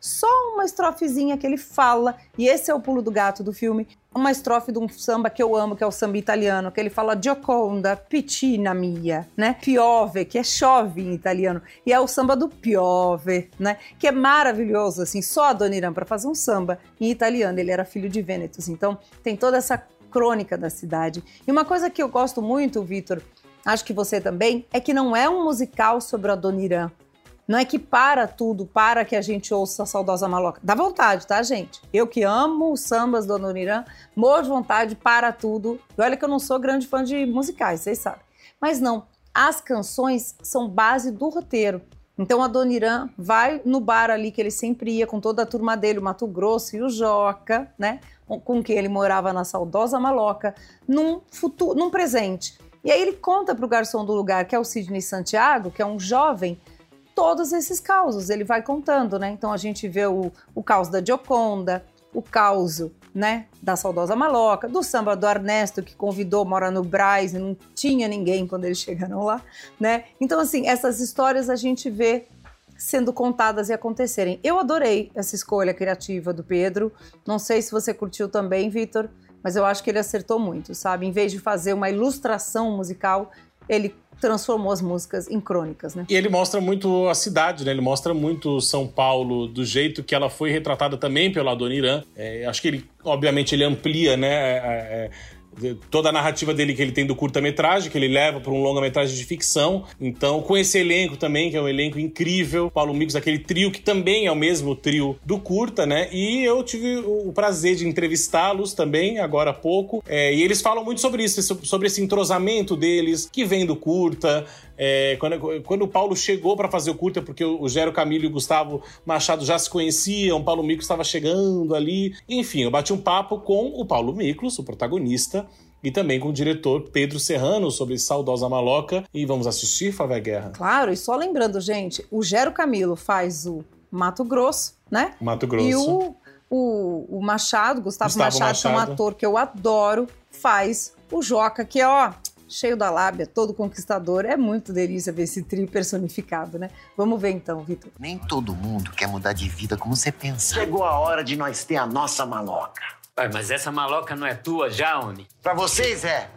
só uma estrofezinha que ele fala, e esse é o pulo do gato do filme, uma estrofe de um samba que eu amo, que é o samba italiano, que ele fala Gioconda, piccina mia, né? Piove, que é chove em italiano, e é o samba do piove, né? Que é maravilhoso, assim, só Adoniran para fazer um samba em italiano, ele era filho de Vênetos, então tem toda essa crônica da cidade. E uma coisa que eu gosto muito, Vitor, acho que você também, é que não é um musical sobre Adoniran. Não é que para tudo, para que a gente ouça a Saudosa Maloca. Dá vontade, tá, gente? Eu que amo os sambas do Adoniran, morro de vontade, para tudo. E olha que eu não sou grande fã de musicais, vocês sabem. Mas não, as canções são base do roteiro. Então Adoniran vai no bar ali que ele sempre ia com toda a turma dele, o Mato Grosso e o Joca, né? Com quem ele morava na Saudosa Maloca, num futuro, num presente. E aí ele conta pro garçom do lugar, que é o Sidney Santiago, que é um jovem, todos esses causos, ele vai contando, né? Então a gente vê o, o caos da Gioconda, o caos, né, da Saudosa Maloca, do samba do Ernesto, que convidou morar no Brás e não tinha ninguém quando eles chegaram lá, né? Então, assim, essas histórias a gente vê sendo contadas e acontecerem. Eu adorei essa escolha criativa do Pedro, não sei se você curtiu também, Vitor, mas eu acho que ele acertou muito, sabe? Em vez de fazer uma ilustração musical, ele transformou as músicas em crônicas, né? E ele mostra muito a cidade, né? Ele mostra muito São Paulo do jeito que ela foi retratada também pelo Adoniran. É, acho que ele, obviamente, ele amplia, né? É, é, toda a narrativa dele que ele tem do curta-metragem, que ele leva para um longa-metragem de ficção. Então, com esse elenco também, que é um elenco incrível, Paulo Miklos, aquele trio que também é o mesmo trio do curta, né? E eu tive o prazer de entrevistá-los também, agora há pouco. É, e eles falam muito sobre isso, sobre esse entrosamento deles, que vem do curta. É, quando, quando o Paulo chegou para fazer o curta, porque o Gero Camilo e o Gustavo Machado já se conheciam, o Paulo Miklos estava chegando ali. Enfim, eu bati um papo com o Paulo Miklos, o protagonista, e também com o diretor Pedro Serrano sobre Saudosa Maloca. E vamos assistir, Flávia Guerra? Claro, e só lembrando, gente, o Gero Camilo faz o Mato Grosso, né? Mato Grosso. E o, o, o Machado, Gustavo, Gustavo Machado, Machado, que é um ator que eu adoro, faz o Joca, que é, ó, cheio da lábia, todo conquistador. É muito delícia ver esse trio personificado, né? Vamos ver então, Vitor. Nem todo mundo quer mudar de vida como você pensa. Chegou a hora de nós ter a nossa maloca. Ué, mas essa maloca não é tua já, homem? Pra vocês é.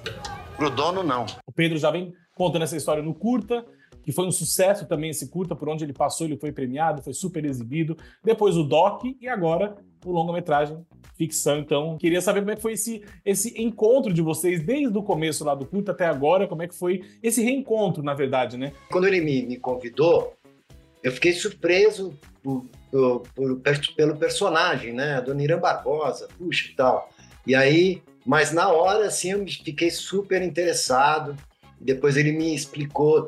Pro dono, não. O Pedro já vem contando essa história no curta, que foi um sucesso também esse curta, por onde ele passou, ele foi premiado, foi super exibido. Depois o doc e agora o longa-metragem ficção. Então, queria saber como é que foi esse, esse encontro de vocês desde o começo lá do curta até agora, como é que foi esse reencontro, na verdade, né? Quando ele me, me convidou, eu fiquei surpreso por, por, por, pelo personagem, né? Adoniran Barbosa, puxa e tal. E aí, mas na hora, assim, eu fiquei super interessado. Depois ele me explicou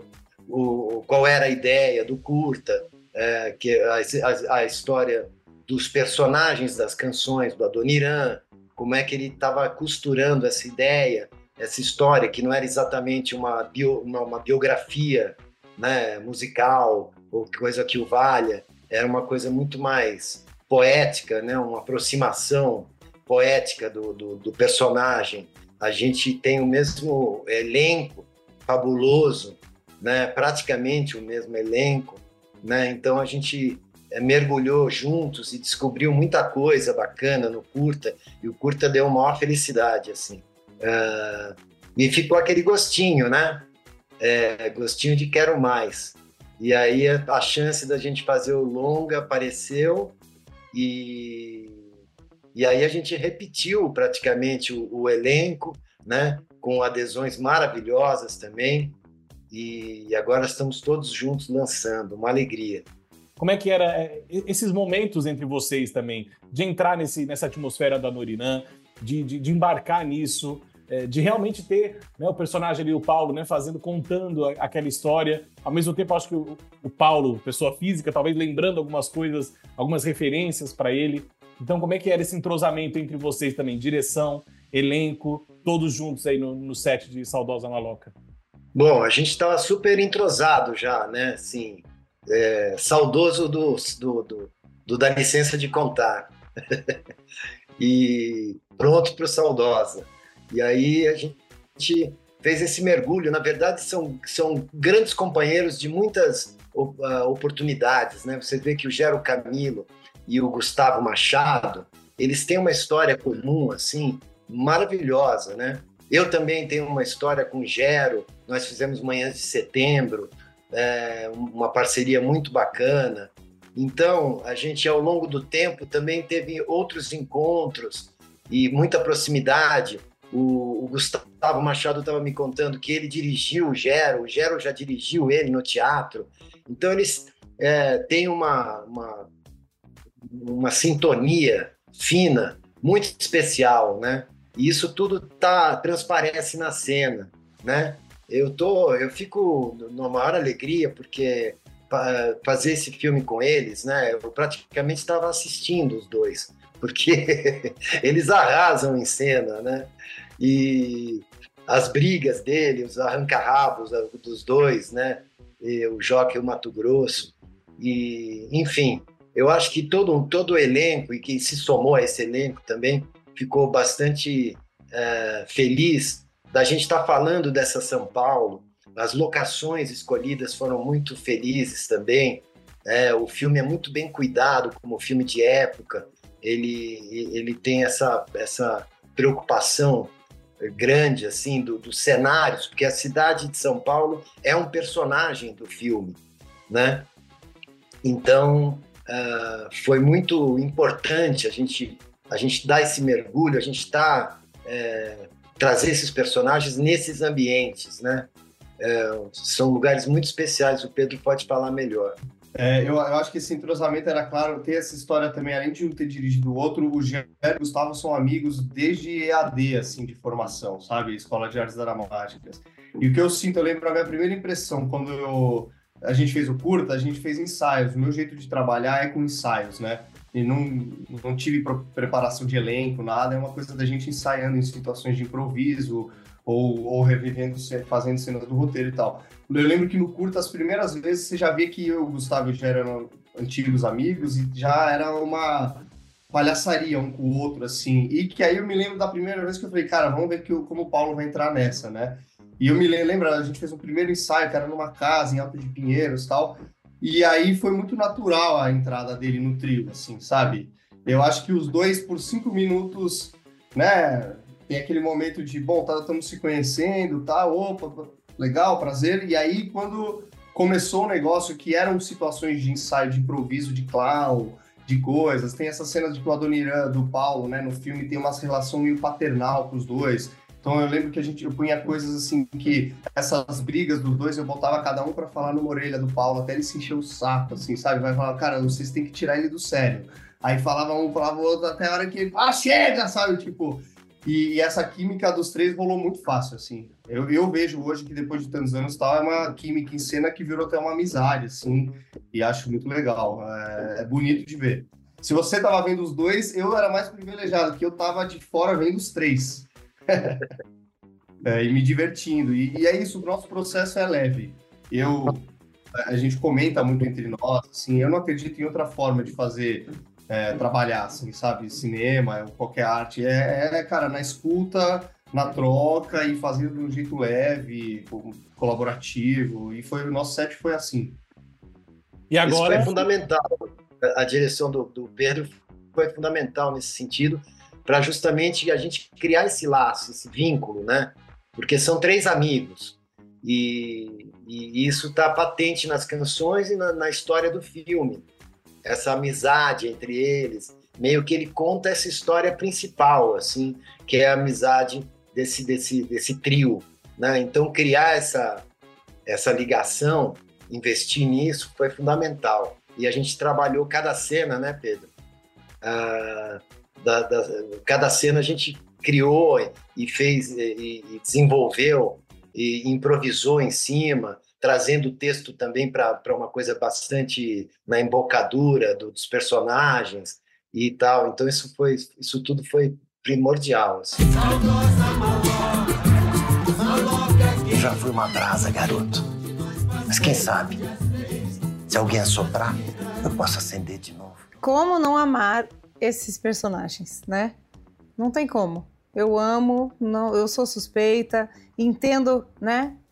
o, qual era a ideia do curta, é, que a, a, a história dos personagens das canções do Adoniran, como é que ele estava costurando essa ideia, essa história, que não era exatamente uma, bio, uma, uma biografia, né, musical, ou coisa que o valha, era uma coisa muito mais poética, né, uma aproximação poética do, do, do personagem. A gente tem o mesmo elenco fabuloso, né, praticamente o mesmo elenco, né, então a gente mergulhou juntos e descobriu muita coisa bacana no curta, e o curta deu uma maior felicidade, assim. Uh, e ficou aquele gostinho, né? É, gostinho de quero mais. E aí a, a chance da gente fazer o longa apareceu e, e aí a gente repetiu praticamente o, o elenco, né? Com adesões maravilhosas também, e agora estamos todos juntos lançando, uma alegria. Como é que era é, esses momentos entre vocês também, de entrar nesse, nessa atmosfera da Adoniran, de, de, de embarcar nisso, é, de realmente ter, né, o personagem ali, o Paulo, né, fazendo, contando a, aquela história. Ao mesmo tempo, acho que o, o Paulo, pessoa física, talvez lembrando algumas coisas, algumas referências para ele. Então, como é que era esse entrosamento entre vocês também? Direção, elenco, todos juntos aí no, no set de Saudosa Maloca. Bom, a gente estava super entrosado já, né, assim... É, saudoso do, do, do, do Dá Licença de Contar e pronto para o Saudosa. E aí a gente fez esse mergulho. Na verdade, são, são grandes companheiros de muitas oportunidades, né? Você vê que o Gero Camilo e o Gustavo Machado, eles têm uma história comum, assim, maravilhosa, né? Eu também tenho uma história com o Gero, nós fizemos Manhãs de Setembro, é, uma parceria muito bacana. Então, a gente, ao longo do tempo, também teve outros encontros e muita proximidade. O, o Gustavo Machado estava me contando que ele dirigiu o Gero, o Gero já dirigiu ele no teatro. Então, eles é, têm uma, uma, uma sintonia fina, muito especial, né? E isso tudo tá, transparece na cena, né? Eu, tô, eu fico numa maior alegria, porque fazer esse filme com eles, né? Eu praticamente estava assistindo os dois, porque eles arrasam em cena, né? E as brigas dele, os arranca-rabos dos dois, né? E o Joca e o Mato Grosso. E, enfim, eu acho que todo, todo o elenco, e quem se somou a esse elenco também, ficou bastante é, feliz da gente estar tá falando dessa São Paulo. As locações escolhidas foram muito felizes também. É, o filme é muito bem cuidado, como filme de época. Ele, ele tem essa, essa preocupação grande assim, do, dos cenários, porque a cidade de São Paulo é um personagem do filme, né? Então, uh, foi muito importante a gente, a gente dar esse mergulho, a gente tá, é, trazer esses personagens nesses ambientes, né? É, são lugares muito especiais, o Pedro pode falar melhor. É, eu, eu acho que esse entrosamento era claro, ter essa história também, além de um ter dirigido o outro, o Gero e o Gustavo são amigos desde E A D, assim, de formação, sabe? Escola de Artes Dramáticas. E o que eu sinto, eu lembro a minha primeira impressão, quando eu, a gente fez o curta, a gente fez ensaios. O meu jeito de trabalhar é com ensaios, né? E não, não tive preparação de elenco, nada, é uma coisa da gente ensaiando em situações de improviso, ou, ou revivendo, fazendo cenas do roteiro e tal. Eu lembro que no curta, as primeiras vezes, você já via que eu e o Gustavo já eram antigos amigos e já era uma palhaçaria um com o outro, assim. E que aí eu me lembro da primeira vez que eu falei, cara, vamos ver que, como o Paulo vai entrar nessa, né? E eu me lembro, a gente fez um primeiro ensaio, que era numa casa em Alto de Pinheiros e tal, e aí foi muito natural a entrada dele no trio, assim, sabe? Eu acho que os dois, por cinco minutos, né... Tem aquele momento de, bom, tá, estamos se conhecendo, tá, opa, legal, prazer. E aí, quando começou o negócio, que eram situações de ensaio, de improviso, de clown, de coisas, tem essas cenas de que o Adoniran, do Paulo, né, no filme, tem uma relação meio paternal com os dois. Então, eu lembro que a gente, eu punha coisas assim, que essas brigas dos dois, eu botava cada um pra falar numa orelha do Paulo, até ele se encher o saco, assim, sabe? Vai falar, cara, vocês têm que tirar ele do sério. Aí falava um, falava o outro, até a hora que ele, ah, chega, sabe? Tipo... E essa química dos três rolou muito fácil, assim. Eu, eu vejo hoje que depois de tantos anos tal, é uma química em cena que virou até uma amizade, assim, e acho muito legal. É, é bonito de ver. Se você tava vendo os dois, eu era mais privilegiado, que eu tava de fora vendo os três. é, e me divertindo. E, e é isso, o nosso processo é leve. Eu, a gente comenta muito entre nós, assim, eu não acredito em outra forma de fazer... É, trabalhar, assim, sabe? Cinema, qualquer arte. É, é, cara, na escuta, na troca e fazendo de um jeito leve, colaborativo. E foi, o nosso set foi assim. E agora... Isso foi fundamental. A direção do, do Pedro foi fundamental nesse sentido, para justamente a gente criar esse laço, esse vínculo, né? Porque são três amigos. E, e isso está patente nas canções e na, na história do filme. Essa amizade entre eles, meio que ele conta essa história principal, assim, que é a amizade desse, desse, desse trio, né? Então, criar essa, essa ligação, investir nisso, foi fundamental. E a gente trabalhou cada cena, né, Pedro? Ah, da, da, cada cena a gente criou e fez, e, e desenvolveu, e improvisou em cima, trazendo o texto também para uma coisa bastante na embocadura do, dos personagens e tal. Então isso foi, isso tudo foi primordial. Assim. Eu já fui uma brasa, garoto. Mas quem sabe, se alguém assoprar, eu posso acender de novo. Como não amar esses personagens, né? Não tem como. Eu amo, não, eu sou suspeita, entendo, né?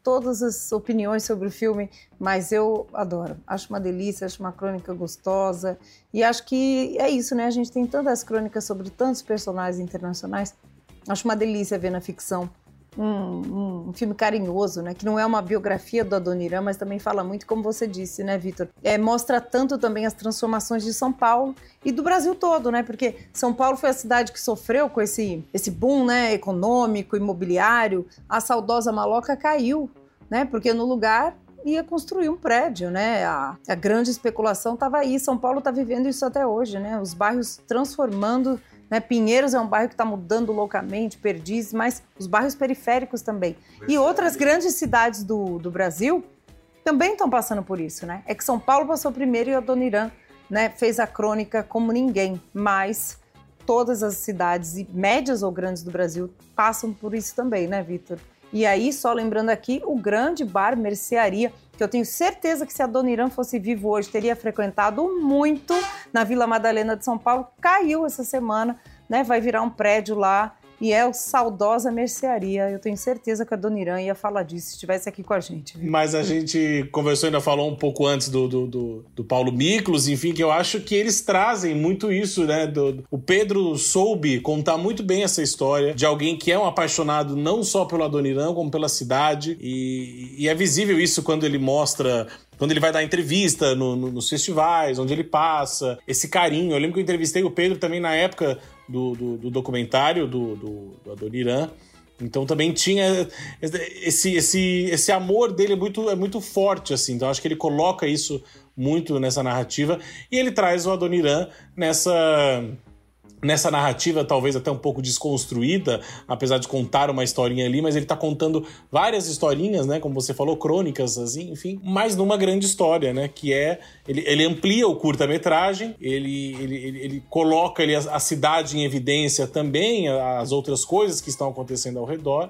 todas as opiniões sobre o filme, mas eu adoro. Acho uma delícia, acho uma crônica gostosa. E acho que é isso, né? A gente tem tantas crônicas sobre tantos personagens internacionais. Acho uma delícia ver na ficção um, um, um filme carinhoso, né? Que não é uma biografia do Adoniran, mas também fala muito, como você disse, né, Vitor? É, mostra tanto também as transformações de São Paulo e do Brasil todo, né? Porque São Paulo foi a cidade que sofreu com esse, esse boom, né, econômico, imobiliário. A saudosa maloca caiu, né? Porque no lugar ia construir um prédio, né? A, a grande especulação estava aí. São Paulo está vivendo isso até hoje, né? Os bairros transformando, né? Pinheiros é um bairro que está mudando loucamente, Perdizes, mas os bairros periféricos também. E outras grandes cidades do, do Brasil também estão passando por isso, né? É que São Paulo passou primeiro e o Adoniran, né, fez a crônica como ninguém, mas todas as cidades, médias ou grandes do Brasil, passam por isso também, né, Vitor? E aí, só lembrando aqui, o grande bar Mercearia, que eu tenho certeza que se a Adoniran fosse vivo hoje, teria frequentado muito na Vila Madalena de São Paulo, caiu essa semana, né? Vai virar um prédio lá e é o saudosa Mercearia. Eu tenho certeza que a Adoniran ia falar disso se estivesse aqui com a gente. Viu? Mas a gente conversou, ainda falou um pouco antes do, do, do, do Paulo Miklos, enfim, que eu acho que eles trazem muito isso, né? Do, o Pedro soube contar muito bem essa história de alguém que é um apaixonado não só pelo Adoniran, como pela cidade. E, e é visível isso quando ele mostra... Quando ele vai dar entrevista no, no, nos festivais, onde ele passa, esse carinho. Eu lembro que eu entrevistei o Pedro também na época do, do, do documentário do, do, do Adoniran. Então também tinha esse, esse, esse amor dele é muito, é muito forte, assim. Então acho que ele coloca isso muito nessa narrativa. E ele traz o Adoniran nessa... nessa narrativa talvez até um pouco desconstruída, apesar de contar uma historinha ali, mas ele tá contando várias historinhas, né, como você falou, crônicas, assim, enfim, mas numa grande história, né, que é, ele, ele amplia o curta-metragem, ele, ele, ele, ele coloca ele, a, a cidade em evidência também, as outras coisas que estão acontecendo ao redor,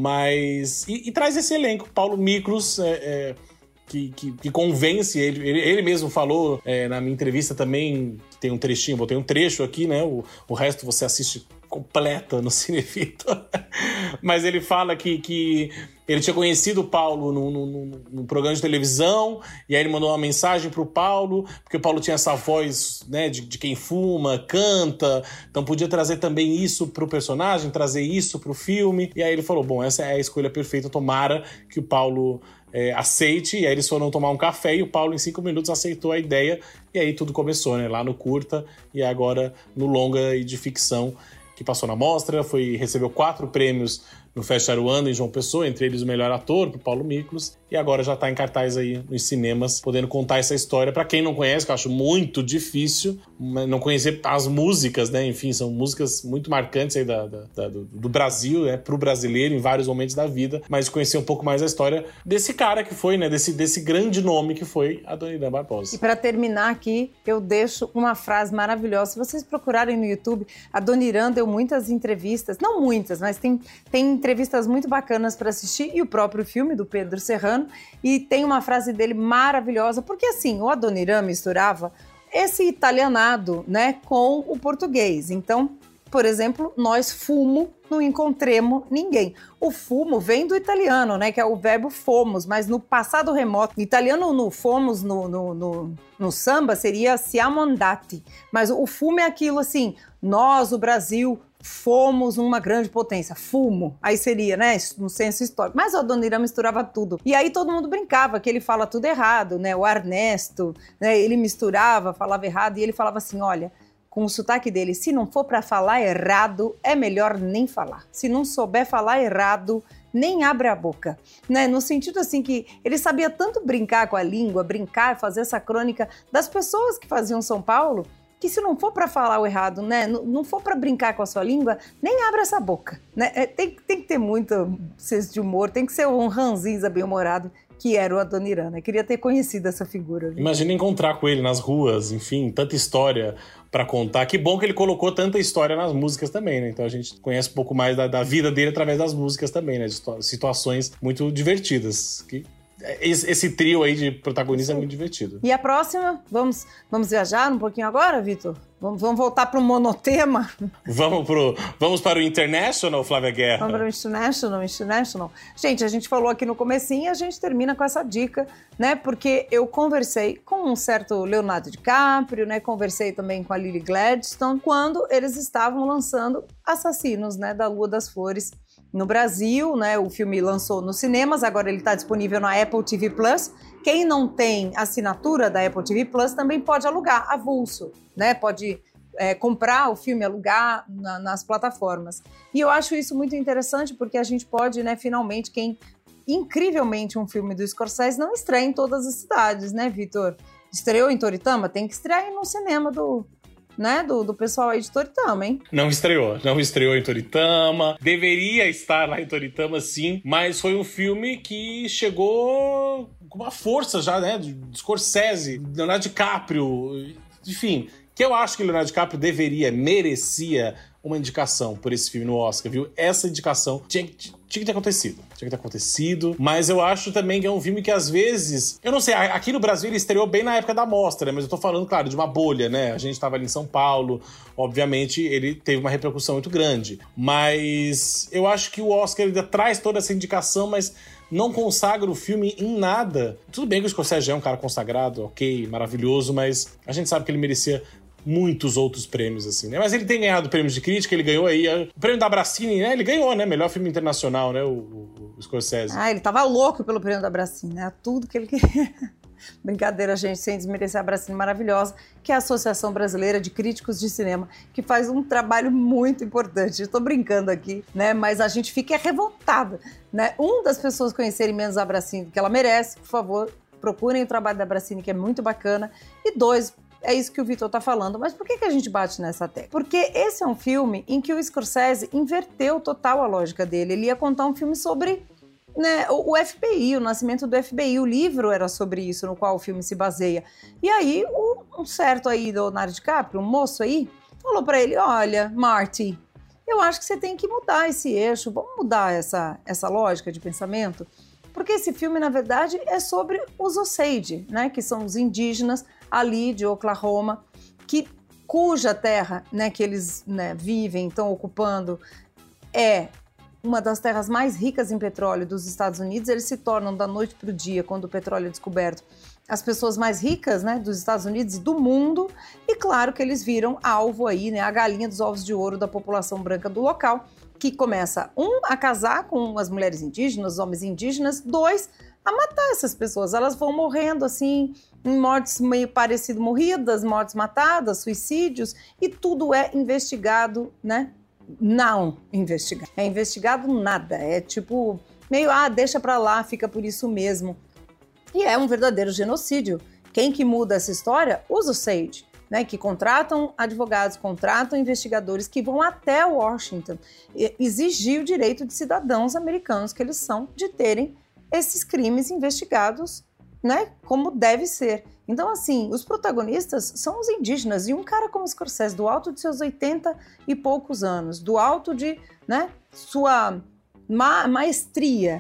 mas... E, e traz esse elenco, Paulo Miklos, é, é, Que, que, que convence ele. ele. Ele mesmo falou é, na minha entrevista também, tem um trechinho, botei um trecho aqui, né? O, o resto você assiste completa no Cinevitor. Mas ele fala que, que ele tinha conhecido o Paulo num, num, num programa de televisão, e aí ele mandou uma mensagem pro Paulo, porque o Paulo tinha essa voz, né, de, de quem fuma, canta, então podia trazer também isso pro personagem, trazer isso pro filme. E aí ele falou, bom, essa é a escolha perfeita, tomara que o Paulo... É, aceite, e aí eles foram tomar um café e o Paulo em cinco minutos aceitou a ideia e aí tudo começou, né? Lá no curta e agora no longa e de ficção que passou na mostra, foi, recebeu quatro prêmios no Festival Aruanda em João Pessoa, entre eles o melhor ator, pro Paulo Miklos, e agora já tá em cartaz aí nos cinemas, podendo contar essa história. Pra quem não conhece, que eu acho muito difícil, não conhecer as músicas, né? Enfim, são músicas muito marcantes aí da, da, da, do, do Brasil, né? Pro brasileiro, em vários momentos da vida, mas conhecer um pouco mais a história desse cara que foi, né? Desse, desse grande nome que foi Adoniran Barbosa. E pra terminar aqui, eu deixo uma frase maravilhosa. Se vocês procurarem no YouTube, Adoniran deu muitas entrevistas, não muitas, mas tem, tem entrevistas muito bacanas para assistir, e o próprio filme do Pedro Serrano, e tem uma frase dele maravilhosa, porque assim, o Adoniran misturava esse italianado, né, com o português. Então, por exemplo, nós fumo, não encontremos ninguém. O fumo vem do italiano, né, que é o verbo fomos, mas no passado remoto, no italiano no fomos, no, no, no, no samba, seria siamo andati, mas o fumo é aquilo assim, nós, o Brasil, fomos uma grande potência, fumo, aí seria, né, no senso histórico. Mas o Adoniran misturava tudo. E aí todo mundo brincava que ele fala tudo errado, né, o Ernesto, né, ele misturava, falava errado, e ele falava assim, olha, com o sotaque dele, se não for para falar errado, é melhor nem falar. Se não souber falar errado, nem abre a boca, né? No sentido assim que ele sabia tanto brincar com a língua, brincar, fazer essa crônica das pessoas que faziam São Paulo, que se não for para falar o errado, né, não for para brincar com a sua língua, nem abre essa boca, né? É, tem, tem que ter muito senso de humor, tem que ser um ranzinza bem-humorado, que era o Adoniran, né? Queria ter conhecido essa figura. Viu? Imagina encontrar com ele nas ruas, enfim, tanta história para contar. Que bom que ele colocou tanta história nas músicas também, né? Então a gente conhece um pouco mais da, da vida dele através das músicas também, né? De situações muito divertidas, que... Esse, esse trio aí de protagonistas é muito divertido. E a próxima? Vamos, vamos viajar um pouquinho agora, Vitor? Vamos, vamos voltar para o monotema? Vamos, pro, vamos para o International, Flávia Guerra? Vamos para o International, International. Gente, a gente falou aqui no comecinho e a gente termina com essa dica, né? Porque eu conversei com um certo Leonardo DiCaprio, né? Conversei também com a Lily Gladstone, quando eles estavam lançando Assassinos, né? Da Lua das Flores no Brasil, né? O filme lançou nos cinemas, agora ele está disponível na Apple T V Plus. Quem não tem assinatura da Apple T V Plus também pode alugar avulso, né? Pode é, comprar o filme, alugar na, nas plataformas. E eu acho isso muito interessante porque a gente pode, né, finalmente, quem incrivelmente um filme do Scorsese não estreia em todas as cidades, né, Vitor? Estreou em Toritama? Tem que estrear aí no cinema do, né, do, do pessoal aí de Toritama, hein? Não estreou, não estreou em Toritama. Deveria estar lá em Toritama, sim, mas foi um filme que chegou com uma força já, né, de Scorsese, Leonardo DiCaprio, enfim, que eu acho que Leonardo DiCaprio deveria, merecia uma indicação por esse filme no Oscar, viu? Essa indicação tinha, tinha que ter acontecido. Tinha que ter acontecido. Mas eu acho também que é um filme que, às vezes... Eu não sei, aqui no Brasil ele estreou bem na época da mostra, né? Mas eu tô falando, claro, de uma bolha, né? A gente tava ali em São Paulo. Obviamente, ele teve uma repercussão muito grande. Mas eu acho que o Oscar ainda traz toda essa indicação, mas não consagra o filme em nada. Tudo bem que o Scorsese é um cara consagrado, ok, maravilhoso, mas a gente sabe que ele merecia muitos outros prêmios, assim, né? Mas ele tem ganhado prêmios de crítica, ele ganhou aí o prêmio da Brasini, né? Ele ganhou, né? Melhor filme internacional, né? O, o, o Scorsese. Ah, ele tava louco pelo prêmio da Brasini, né? Tudo que ele queria. Brincadeira, gente, sem desmerecer a Brasini maravilhosa, que é a Associação Brasileira de Críticos de Cinema, que faz um trabalho muito importante. Eu tô brincando aqui, né? Mas a gente fica revoltada, né? Um das pessoas conhecerem menos a Brasini do que ela merece, por favor, procurem o trabalho da Brasini, que é muito bacana. E dois, é isso que o Vitor tá falando. Mas por que que a gente bate nessa tecla? Porque esse é um filme em que o Scorsese inverteu total a lógica dele. Ele ia contar um filme sobre, né, o, o F B I, o nascimento do F B I. O livro era sobre isso, no qual o filme se baseia. E aí, um, um certo aí, Leonardo DiCaprio, um moço aí, falou pra ele, olha, Marty, eu acho que você tem que mudar esse eixo, vamos mudar essa, essa lógica de pensamento. Porque esse filme, na verdade, é sobre os Osage, né, que são os indígenas ali de Oklahoma, que, cuja terra, né, que eles, né, vivem, estão ocupando, é uma das terras mais ricas em petróleo dos Estados Unidos. Eles se tornam, da noite para o dia, quando o petróleo é descoberto, as pessoas mais ricas, né, dos Estados Unidos e do mundo. E claro que eles viram alvo aí, né, a galinha dos ovos de ouro da população branca do local, que começa, um, a casar com as mulheres indígenas, os homens indígenas, dois, a matar essas pessoas. Elas vão morrendo assim, em mortes meio parecido morridas, mortes matadas, suicídios, e tudo é investigado, né? Não investigado. É investigado nada. É tipo, meio, ah, deixa pra lá, fica por isso mesmo. E é um verdadeiro genocídio. Quem que muda essa história? Os Osage, né? Que contratam advogados, contratam investigadores que vão até Washington exigir o direito de cidadãos americanos que eles são de terem esses crimes investigados, né, como deve ser. Então, assim, os protagonistas são os indígenas, e um cara como Scorsese, do alto de seus oitenta e poucos anos, do alto de, né, sua ma- maestria,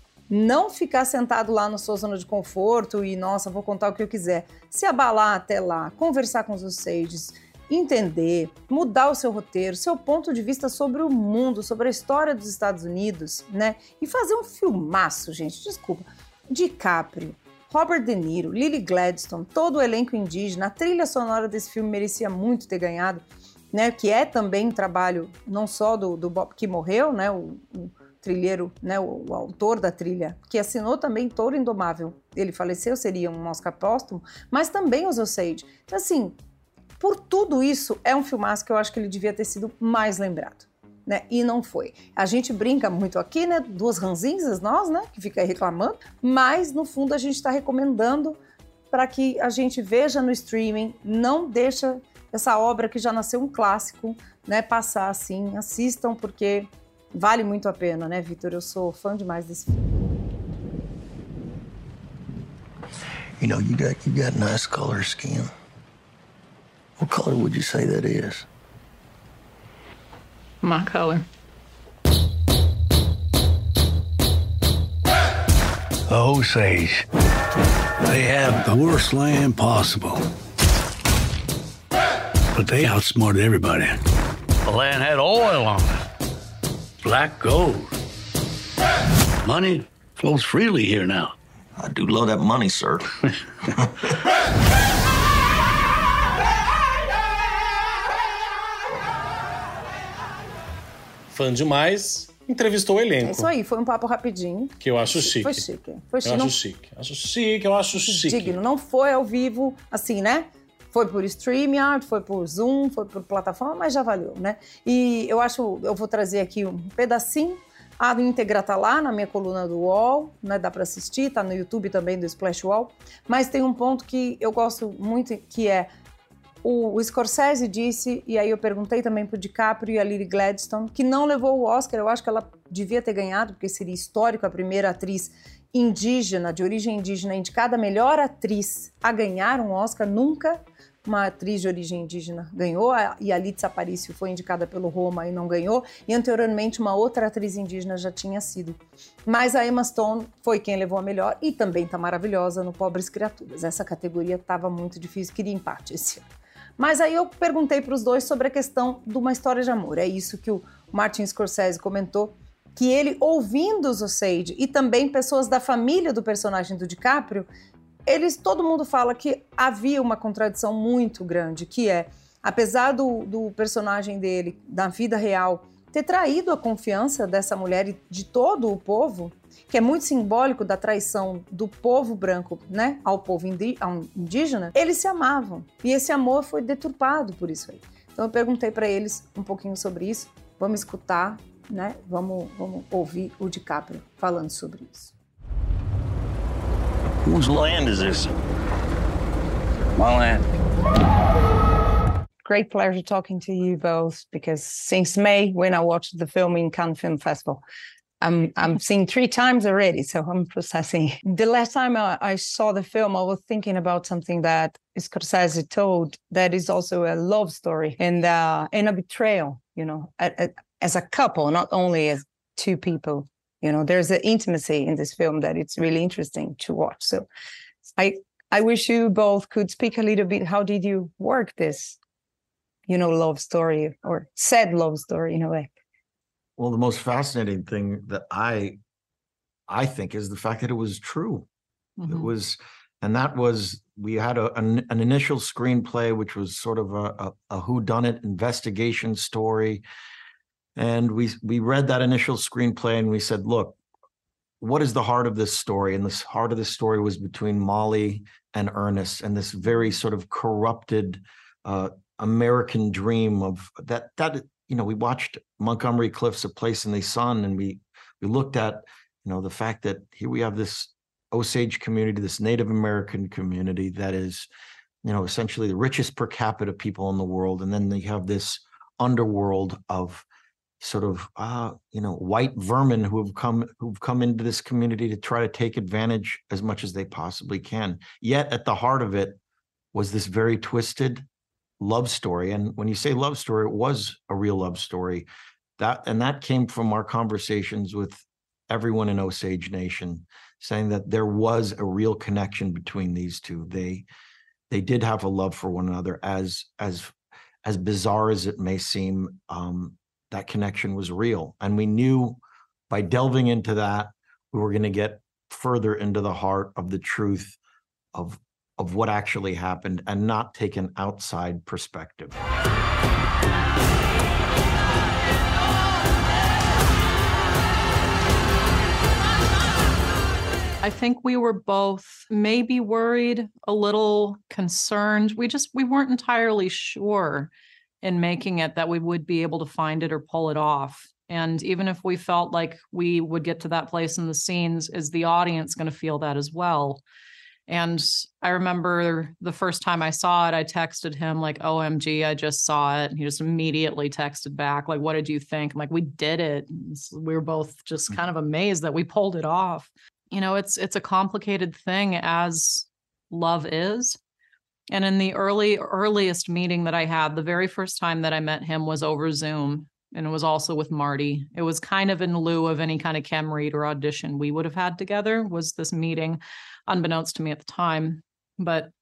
não ficar sentado lá na sua zona de conforto e, nossa, vou contar o que eu quiser, se abalar até lá, conversar com os Osages, entender, mudar o seu roteiro, seu ponto de vista sobre o mundo, sobre a história dos Estados Unidos, né? E fazer um filmaço, gente, desculpa. DiCaprio, Robert De Niro, Lily Gladstone, todo o elenco indígena, a trilha sonora desse filme merecia muito ter ganhado, né? Que é também um trabalho não só do, do Bob, que morreu, né? O, o trilheiro, né? O, o autor da trilha, que assinou também Touro Indomável. Ele faleceu, seria um Oscar póstumo, mas também os Osage. Então, assim, por tudo isso, é um filmaço que eu acho que ele devia ter sido mais lembrado, né? E não foi. A gente brinca muito aqui, né? Duas ranzinzas, nós, né? Que fica aí reclamando, mas no fundo a gente está recomendando para que a gente veja no streaming, não deixa essa obra que já nasceu um clássico, né? Passar assim, assistam, porque vale muito a pena, né, Vitor? Eu sou fã demais desse filme. You know, you got, you got nice color skin. What color would you say that is? My color. The Osage. They have the worst land possible. but they outsmarted everybody. The land had oil on it. Black gold. Money flows freely here now. I do love that money, sir. Fã demais, entrevistou o elenco. É isso aí, foi um papo rapidinho. Que eu acho chique. Foi chique. Foi chique. Eu Não... acho chique. Acho chique, eu acho chique. Digno. Não foi ao vivo, assim, né? Foi por StreamYard, foi por Zoom, foi por plataforma, mas já valeu, né? E eu acho, eu vou trazer aqui um pedacinho. A íntegra tá lá na minha coluna do U O L, né? Dá para assistir, tá no YouTube também do Splash U O L. Mas tem um ponto que eu gosto muito, que é o, o Scorsese disse, e aí eu perguntei também pro DiCaprio e a Lily Gladstone, que não levou o Oscar. Eu acho que ela devia ter ganhado, porque seria histórico a primeira atriz indígena, de origem indígena, indicada a melhor atriz a ganhar um Oscar. Nunca uma atriz de origem indígena ganhou, e a Yalitza Aparicio foi indicada pelo Roma e não ganhou, e anteriormente uma outra atriz indígena já tinha sido. Mas a Emma Stone foi quem levou a melhor, e também tá maravilhosa no Pobres Criaturas. Essa categoria estava muito difícil, queria empate esse ano. Mas aí eu perguntei para os dois sobre a questão de uma história de amor. É isso que o Martin Scorsese comentou, que ele, ouvindo os Osage e também pessoas da família do personagem do DiCaprio, eles, todo mundo fala que havia uma contradição muito grande, que é, apesar do, do personagem dele, da vida real, ter traído a confiança dessa mulher e de todo o povo, que é muito simbólico da traição do povo branco, né, ao povo indi- ao indígena, eles se amavam. E esse amor foi deturpado por isso aí. Então eu perguntei para eles um pouquinho sobre isso. Vamos escutar, né? Vamos, vamos ouvir o DiCaprio falando sobre isso. Whose land is this? My land. Great pleasure talking to you both, because since May, when I watched the film in Cannes Film Festival, I'm I'm seeing three times already, so I'm processing. The last time I, I saw the film, I was thinking about something that Scorsese told that is also a love story and uh, and a betrayal, you know, a, a, as a couple, not only as two people. You know, there's an intimacy in this film that it's really interesting to watch. So I I wish you both could speak a little bit. How did you work this, you know, love story, or sad love story in a way? Well, the most fascinating thing that I I think is the fact that it was true. Mm-hmm. It was, and that was, we had a, an, an initial screenplay, which was sort of a, a, a whodunit investigation story. And we we read that initial screenplay and we said, look, what is the heart of this story? And the heart of this story was between Molly and Ernest, and this very sort of corrupted uh, American dream of that, that, you know, we watched Montgomery Clift's A Place in the Sun, and we we looked at, you know, the fact that here we have this Osage community, this Native American community that is, you know, essentially the richest per capita people in the world. And then they have this underworld of sort of, uh, you know, white vermin who have come who've come into this community to try to take advantage as much as they possibly can. Yet at the heart of it was this very twisted love story. And when you say love story, it was a real love story. That and that came from our conversations with everyone in Osage Nation, saying that there was a real connection between these two. They they did have a love for one another, as as as bizarre as it may seem. Um, that connection was real. And we knew by delving into that, we were going to get further into the heart of the truth of, of what actually happened, and not take an outside perspective. I think we were both maybe worried, a little concerned. We just, we weren't entirely sure in making it that we would be able to find it or pull it off. And even if we felt like we would get to that place in the scenes, is the audience going to feel that as well? And I remember the first time I saw it, I texted him like, O M G, I just saw it. And he just immediately texted back, like, what did you think? I'm like, we did it. We were both just kind of amazed that we pulled it off. You know, it's it's a complicated thing, as love is. And in the early, earliest meeting that I had, the very first time that I met him was over Zoom. And it was also with Marty. It was kind of in lieu of any kind of chem read or audition we would have had together, was this meeting, unbeknownst to me at the time. But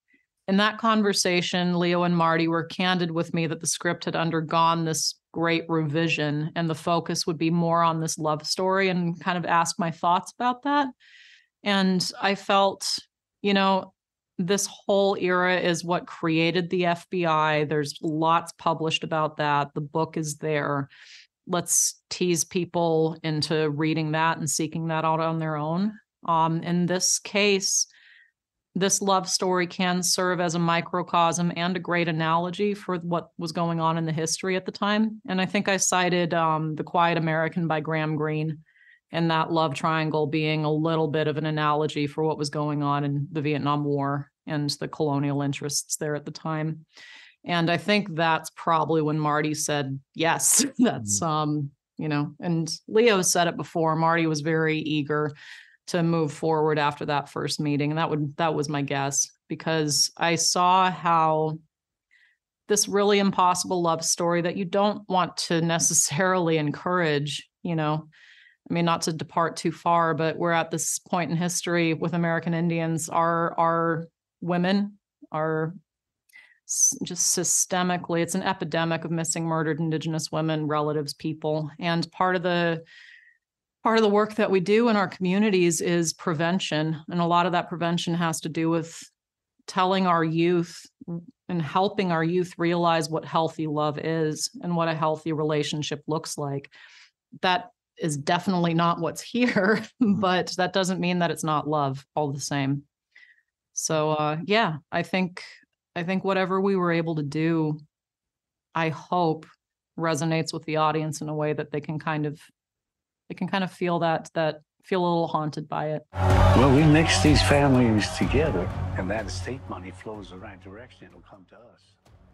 in that conversation, Leo and Marty were candid with me that the script had undergone this great revision and the focus would be more on this love story, and kind of asked my thoughts about that. And I felt, you know, this whole era is what created the F B I. There's lots published about that. The book is there. Let's tease people into reading that and seeking that out on their own. Um, in this case, this love story can serve as a microcosm and a great analogy for what was going on in the history at the time. And I think I cited um, The Quiet American by Graham Greene, and that love triangle being a little bit of an analogy for what was going on in the Vietnam War and the colonial interests there at the time. And I think that's probably when Marty said, yes, that's, um, you know, and Leo said it before, Marty was very eager to move forward after that first meeting. And that would, that was my guess, because I saw how this really impossible love story that you don't want to necessarily encourage, you know, I mean, not to depart too far, but we're at this point in history with American Indians. Our, our women are just systemically, it's an epidemic of missing, murdered Indigenous women, relatives, people. And part of the part of the work that we do in our communities is prevention. And a lot of that prevention has to do with telling our youth and helping our youth realize what healthy love is and what a healthy relationship looks like. That is definitely not what's here, but that doesn't mean that it's not love all the same. So uh, yeah, I think I think whatever we were able to do, I hope resonates with the audience in a way that they can kind of they can kind of feel that that feel a little haunted by it. Well, we mix these families together, and that estate money flows the right direction. It'll come to us.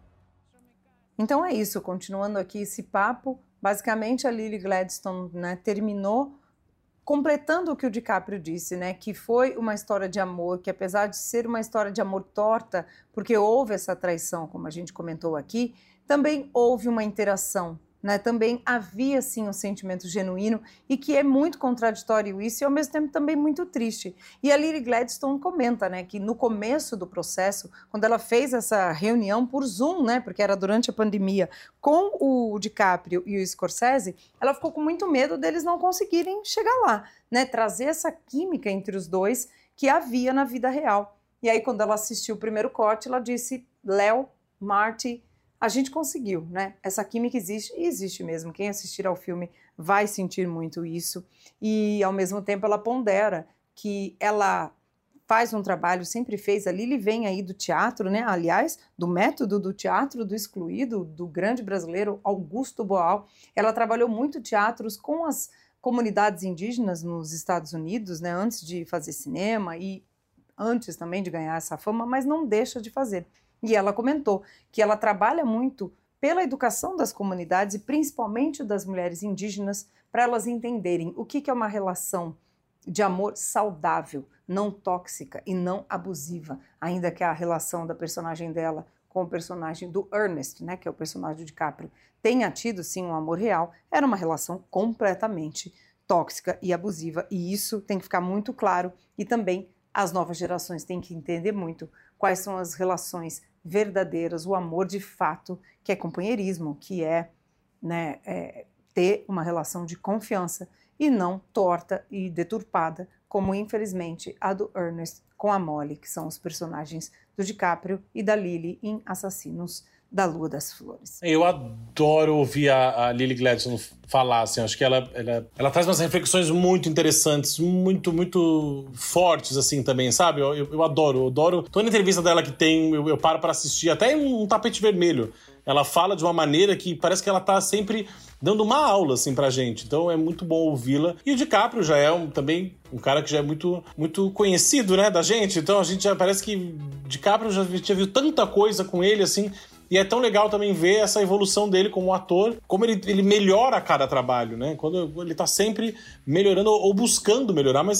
Então é isso, continuando aqui esse papo, basicamente a Lily Gladstone, né, terminou completando o que o DiCaprio disse, né, que foi uma história de amor, que apesar de ser uma história de amor torta, porque houve essa traição, como a gente comentou aqui, também houve uma interação, né, também havia sim um sentimento genuíno e que é muito contraditório isso e ao mesmo tempo também muito triste. E a Lily Gladstone comenta, né, que no começo do processo, quando ela fez essa reunião por Zoom, né, porque era durante a pandemia, com o DiCaprio e o Scorsese, ela ficou com muito medo deles não conseguirem chegar lá, né, trazer essa química entre os dois que havia na vida real. E aí quando ela assistiu o primeiro corte, ela disse, Léo, Marty, a gente conseguiu, né? Essa química existe, e existe mesmo. Quem assistir ao filme vai sentir muito isso. E, ao mesmo tempo, ela pondera que ela faz um trabalho, sempre fez, a Lily vem aí do teatro, né? Aliás, do método do teatro do excluído, do grande brasileiro Augusto Boal. Ela trabalhou muito teatros com as comunidades indígenas nos Estados Unidos, né? Antes de fazer cinema e antes também de ganhar essa fama, mas não deixa de fazer. E ela comentou que ela trabalha muito pela educação das comunidades e principalmente das mulheres indígenas para elas entenderem o que é uma relação de amor saudável, não tóxica e não abusiva, ainda que a relação da personagem dela com o personagem do Ernest, né, que é o personagem do DiCaprio, tenha tido sim um amor real, era uma relação completamente tóxica e abusiva, e isso tem que ficar muito claro, e também as novas gerações têm que entender muito quais são as relações verdadeiras, o amor de fato, que é companheirismo, que é, né, é ter uma relação de confiança e não torta e deturpada, como infelizmente a do Ernest com a Molly, que são os personagens do DiCaprio e da Lily em Assassinos da Lua das Flores. Eu adoro ouvir a, a Lily Gladstone falar, assim, acho que ela, ela, ela traz umas reflexões muito interessantes, muito, muito fortes, assim, também, sabe? Eu, eu, eu adoro, eu adoro. Toda entrevista dela que tem, eu, eu paro para assistir, até um, um tapete vermelho. Ela fala de uma maneira que parece que ela tá sempre dando uma aula, assim, pra gente. Então é muito bom ouvi-la. E o DiCaprio já é um, também um cara que já é muito, muito conhecido, né, da gente. Então a gente já parece que DiCaprio já, já viu tanta coisa com ele, assim. E é tão legal também ver essa evolução dele como ator, como ele, ele melhora a cada trabalho, né? Quando ele tá sempre melhorando ou buscando melhorar, mas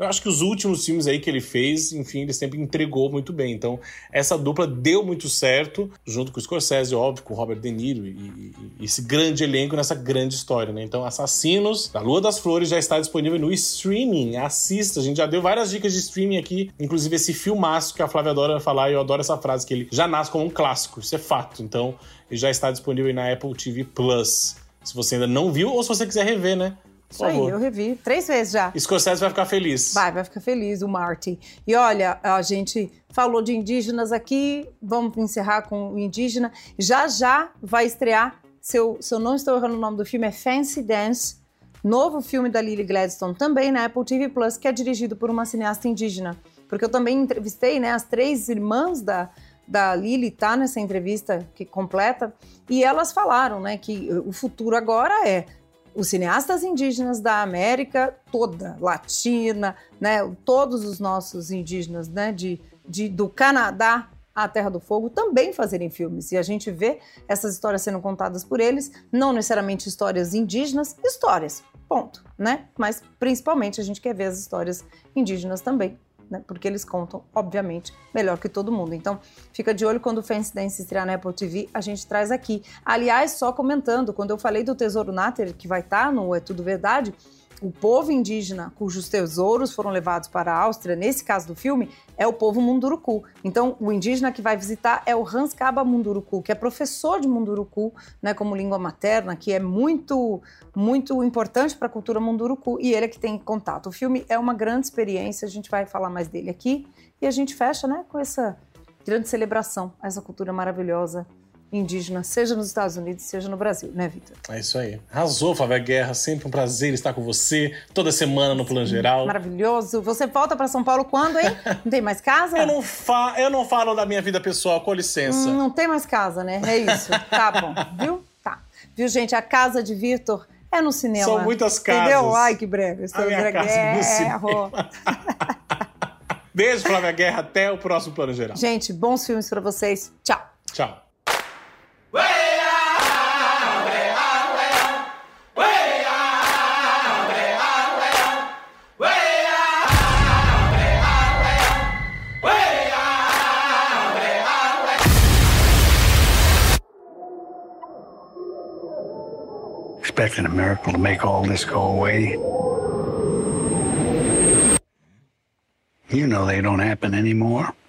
Eu acho que os últimos filmes aí que ele fez, enfim, ele sempre entregou muito bem. Então, essa dupla deu muito certo, junto com o Scorsese, óbvio, com o Robert De Niro e, e, e esse grande elenco nessa grande história, né? Então, Assassinos da Lua das Flores já está disponível no streaming. Assista, a gente já deu várias dicas de streaming aqui, inclusive esse filmaço que a Flávia adora falar, e eu adoro essa frase, que ele já nasce como um clássico, isso é fato. Então, ele já está disponível aí na Apple T V Plus. Se você ainda não viu, ou se você quiser rever, né? Por Isso aí, favor. eu revi três vezes já. Scorsese vai ficar feliz. Vai, vai ficar feliz, o Marty. E olha, a gente falou de indígenas aqui, vamos encerrar com o indígena. Já já vai estrear, se eu, se eu não estou errando o nome do filme, é Fancy Dance, novo filme da Lily Gladstone, também na Apple T V Plus, que é dirigido por uma cineasta indígena. Porque eu também entrevistei, né, as três irmãs da, da Lily, tá nessa entrevista que completa, e elas falaram, né, que o futuro agora é os cineastas indígenas da América toda, latina, né, todos os nossos indígenas, né, de, de, do Canadá à Terra do Fogo, também fazerem filmes. E a gente vê essas histórias sendo contadas por eles, não necessariamente histórias indígenas, histórias, ponto, né? Mas principalmente a gente quer ver as histórias indígenas também, né? Porque eles contam, obviamente, melhor que todo mundo. Então, fica de olho quando o Fancy Dance estrear na Apple T V, a gente traz aqui. Aliás, só comentando, quando eu falei do Tesouro Náter, que vai estar no É Tudo Verdade, o povo indígena cujos tesouros foram levados para a Áustria, nesse caso do filme, é o povo Munduruku. Então, o indígena que vai visitar é o Hans Kaba Munduruku, que é professor de Munduruku, né, como língua materna, que é muito, muito importante para a cultura Munduruku, e ele é que tem contato. O filme é uma grande experiência, a gente vai falar mais dele aqui, e a gente fecha, né, com essa grande celebração a essa cultura maravilhosa indígena, seja nos Estados Unidos, seja no Brasil, né, Vitor? É isso aí. Arrasou, Flávia Guerra. Sempre um prazer estar com você. Toda semana no Plano Geral. Maravilhoso. Você volta para São Paulo quando, hein? Não tem mais casa? Eu não, fa... eu não falo da minha vida pessoal, com licença. Hum, não tem mais casa, né? É isso. Tá bom. Viu? Tá. Viu, gente? A casa de Vitor é no cinema. São muitas casas. Entendeu? Ai, que brega. Estou a minha casa é no cinema. Beijo, Flávia Guerra. Até o próximo Plano Geral. Gente, bons filmes para vocês. Tchau. Tchau. Expecting a miracle to make all this go away. You know they don't happen anymore.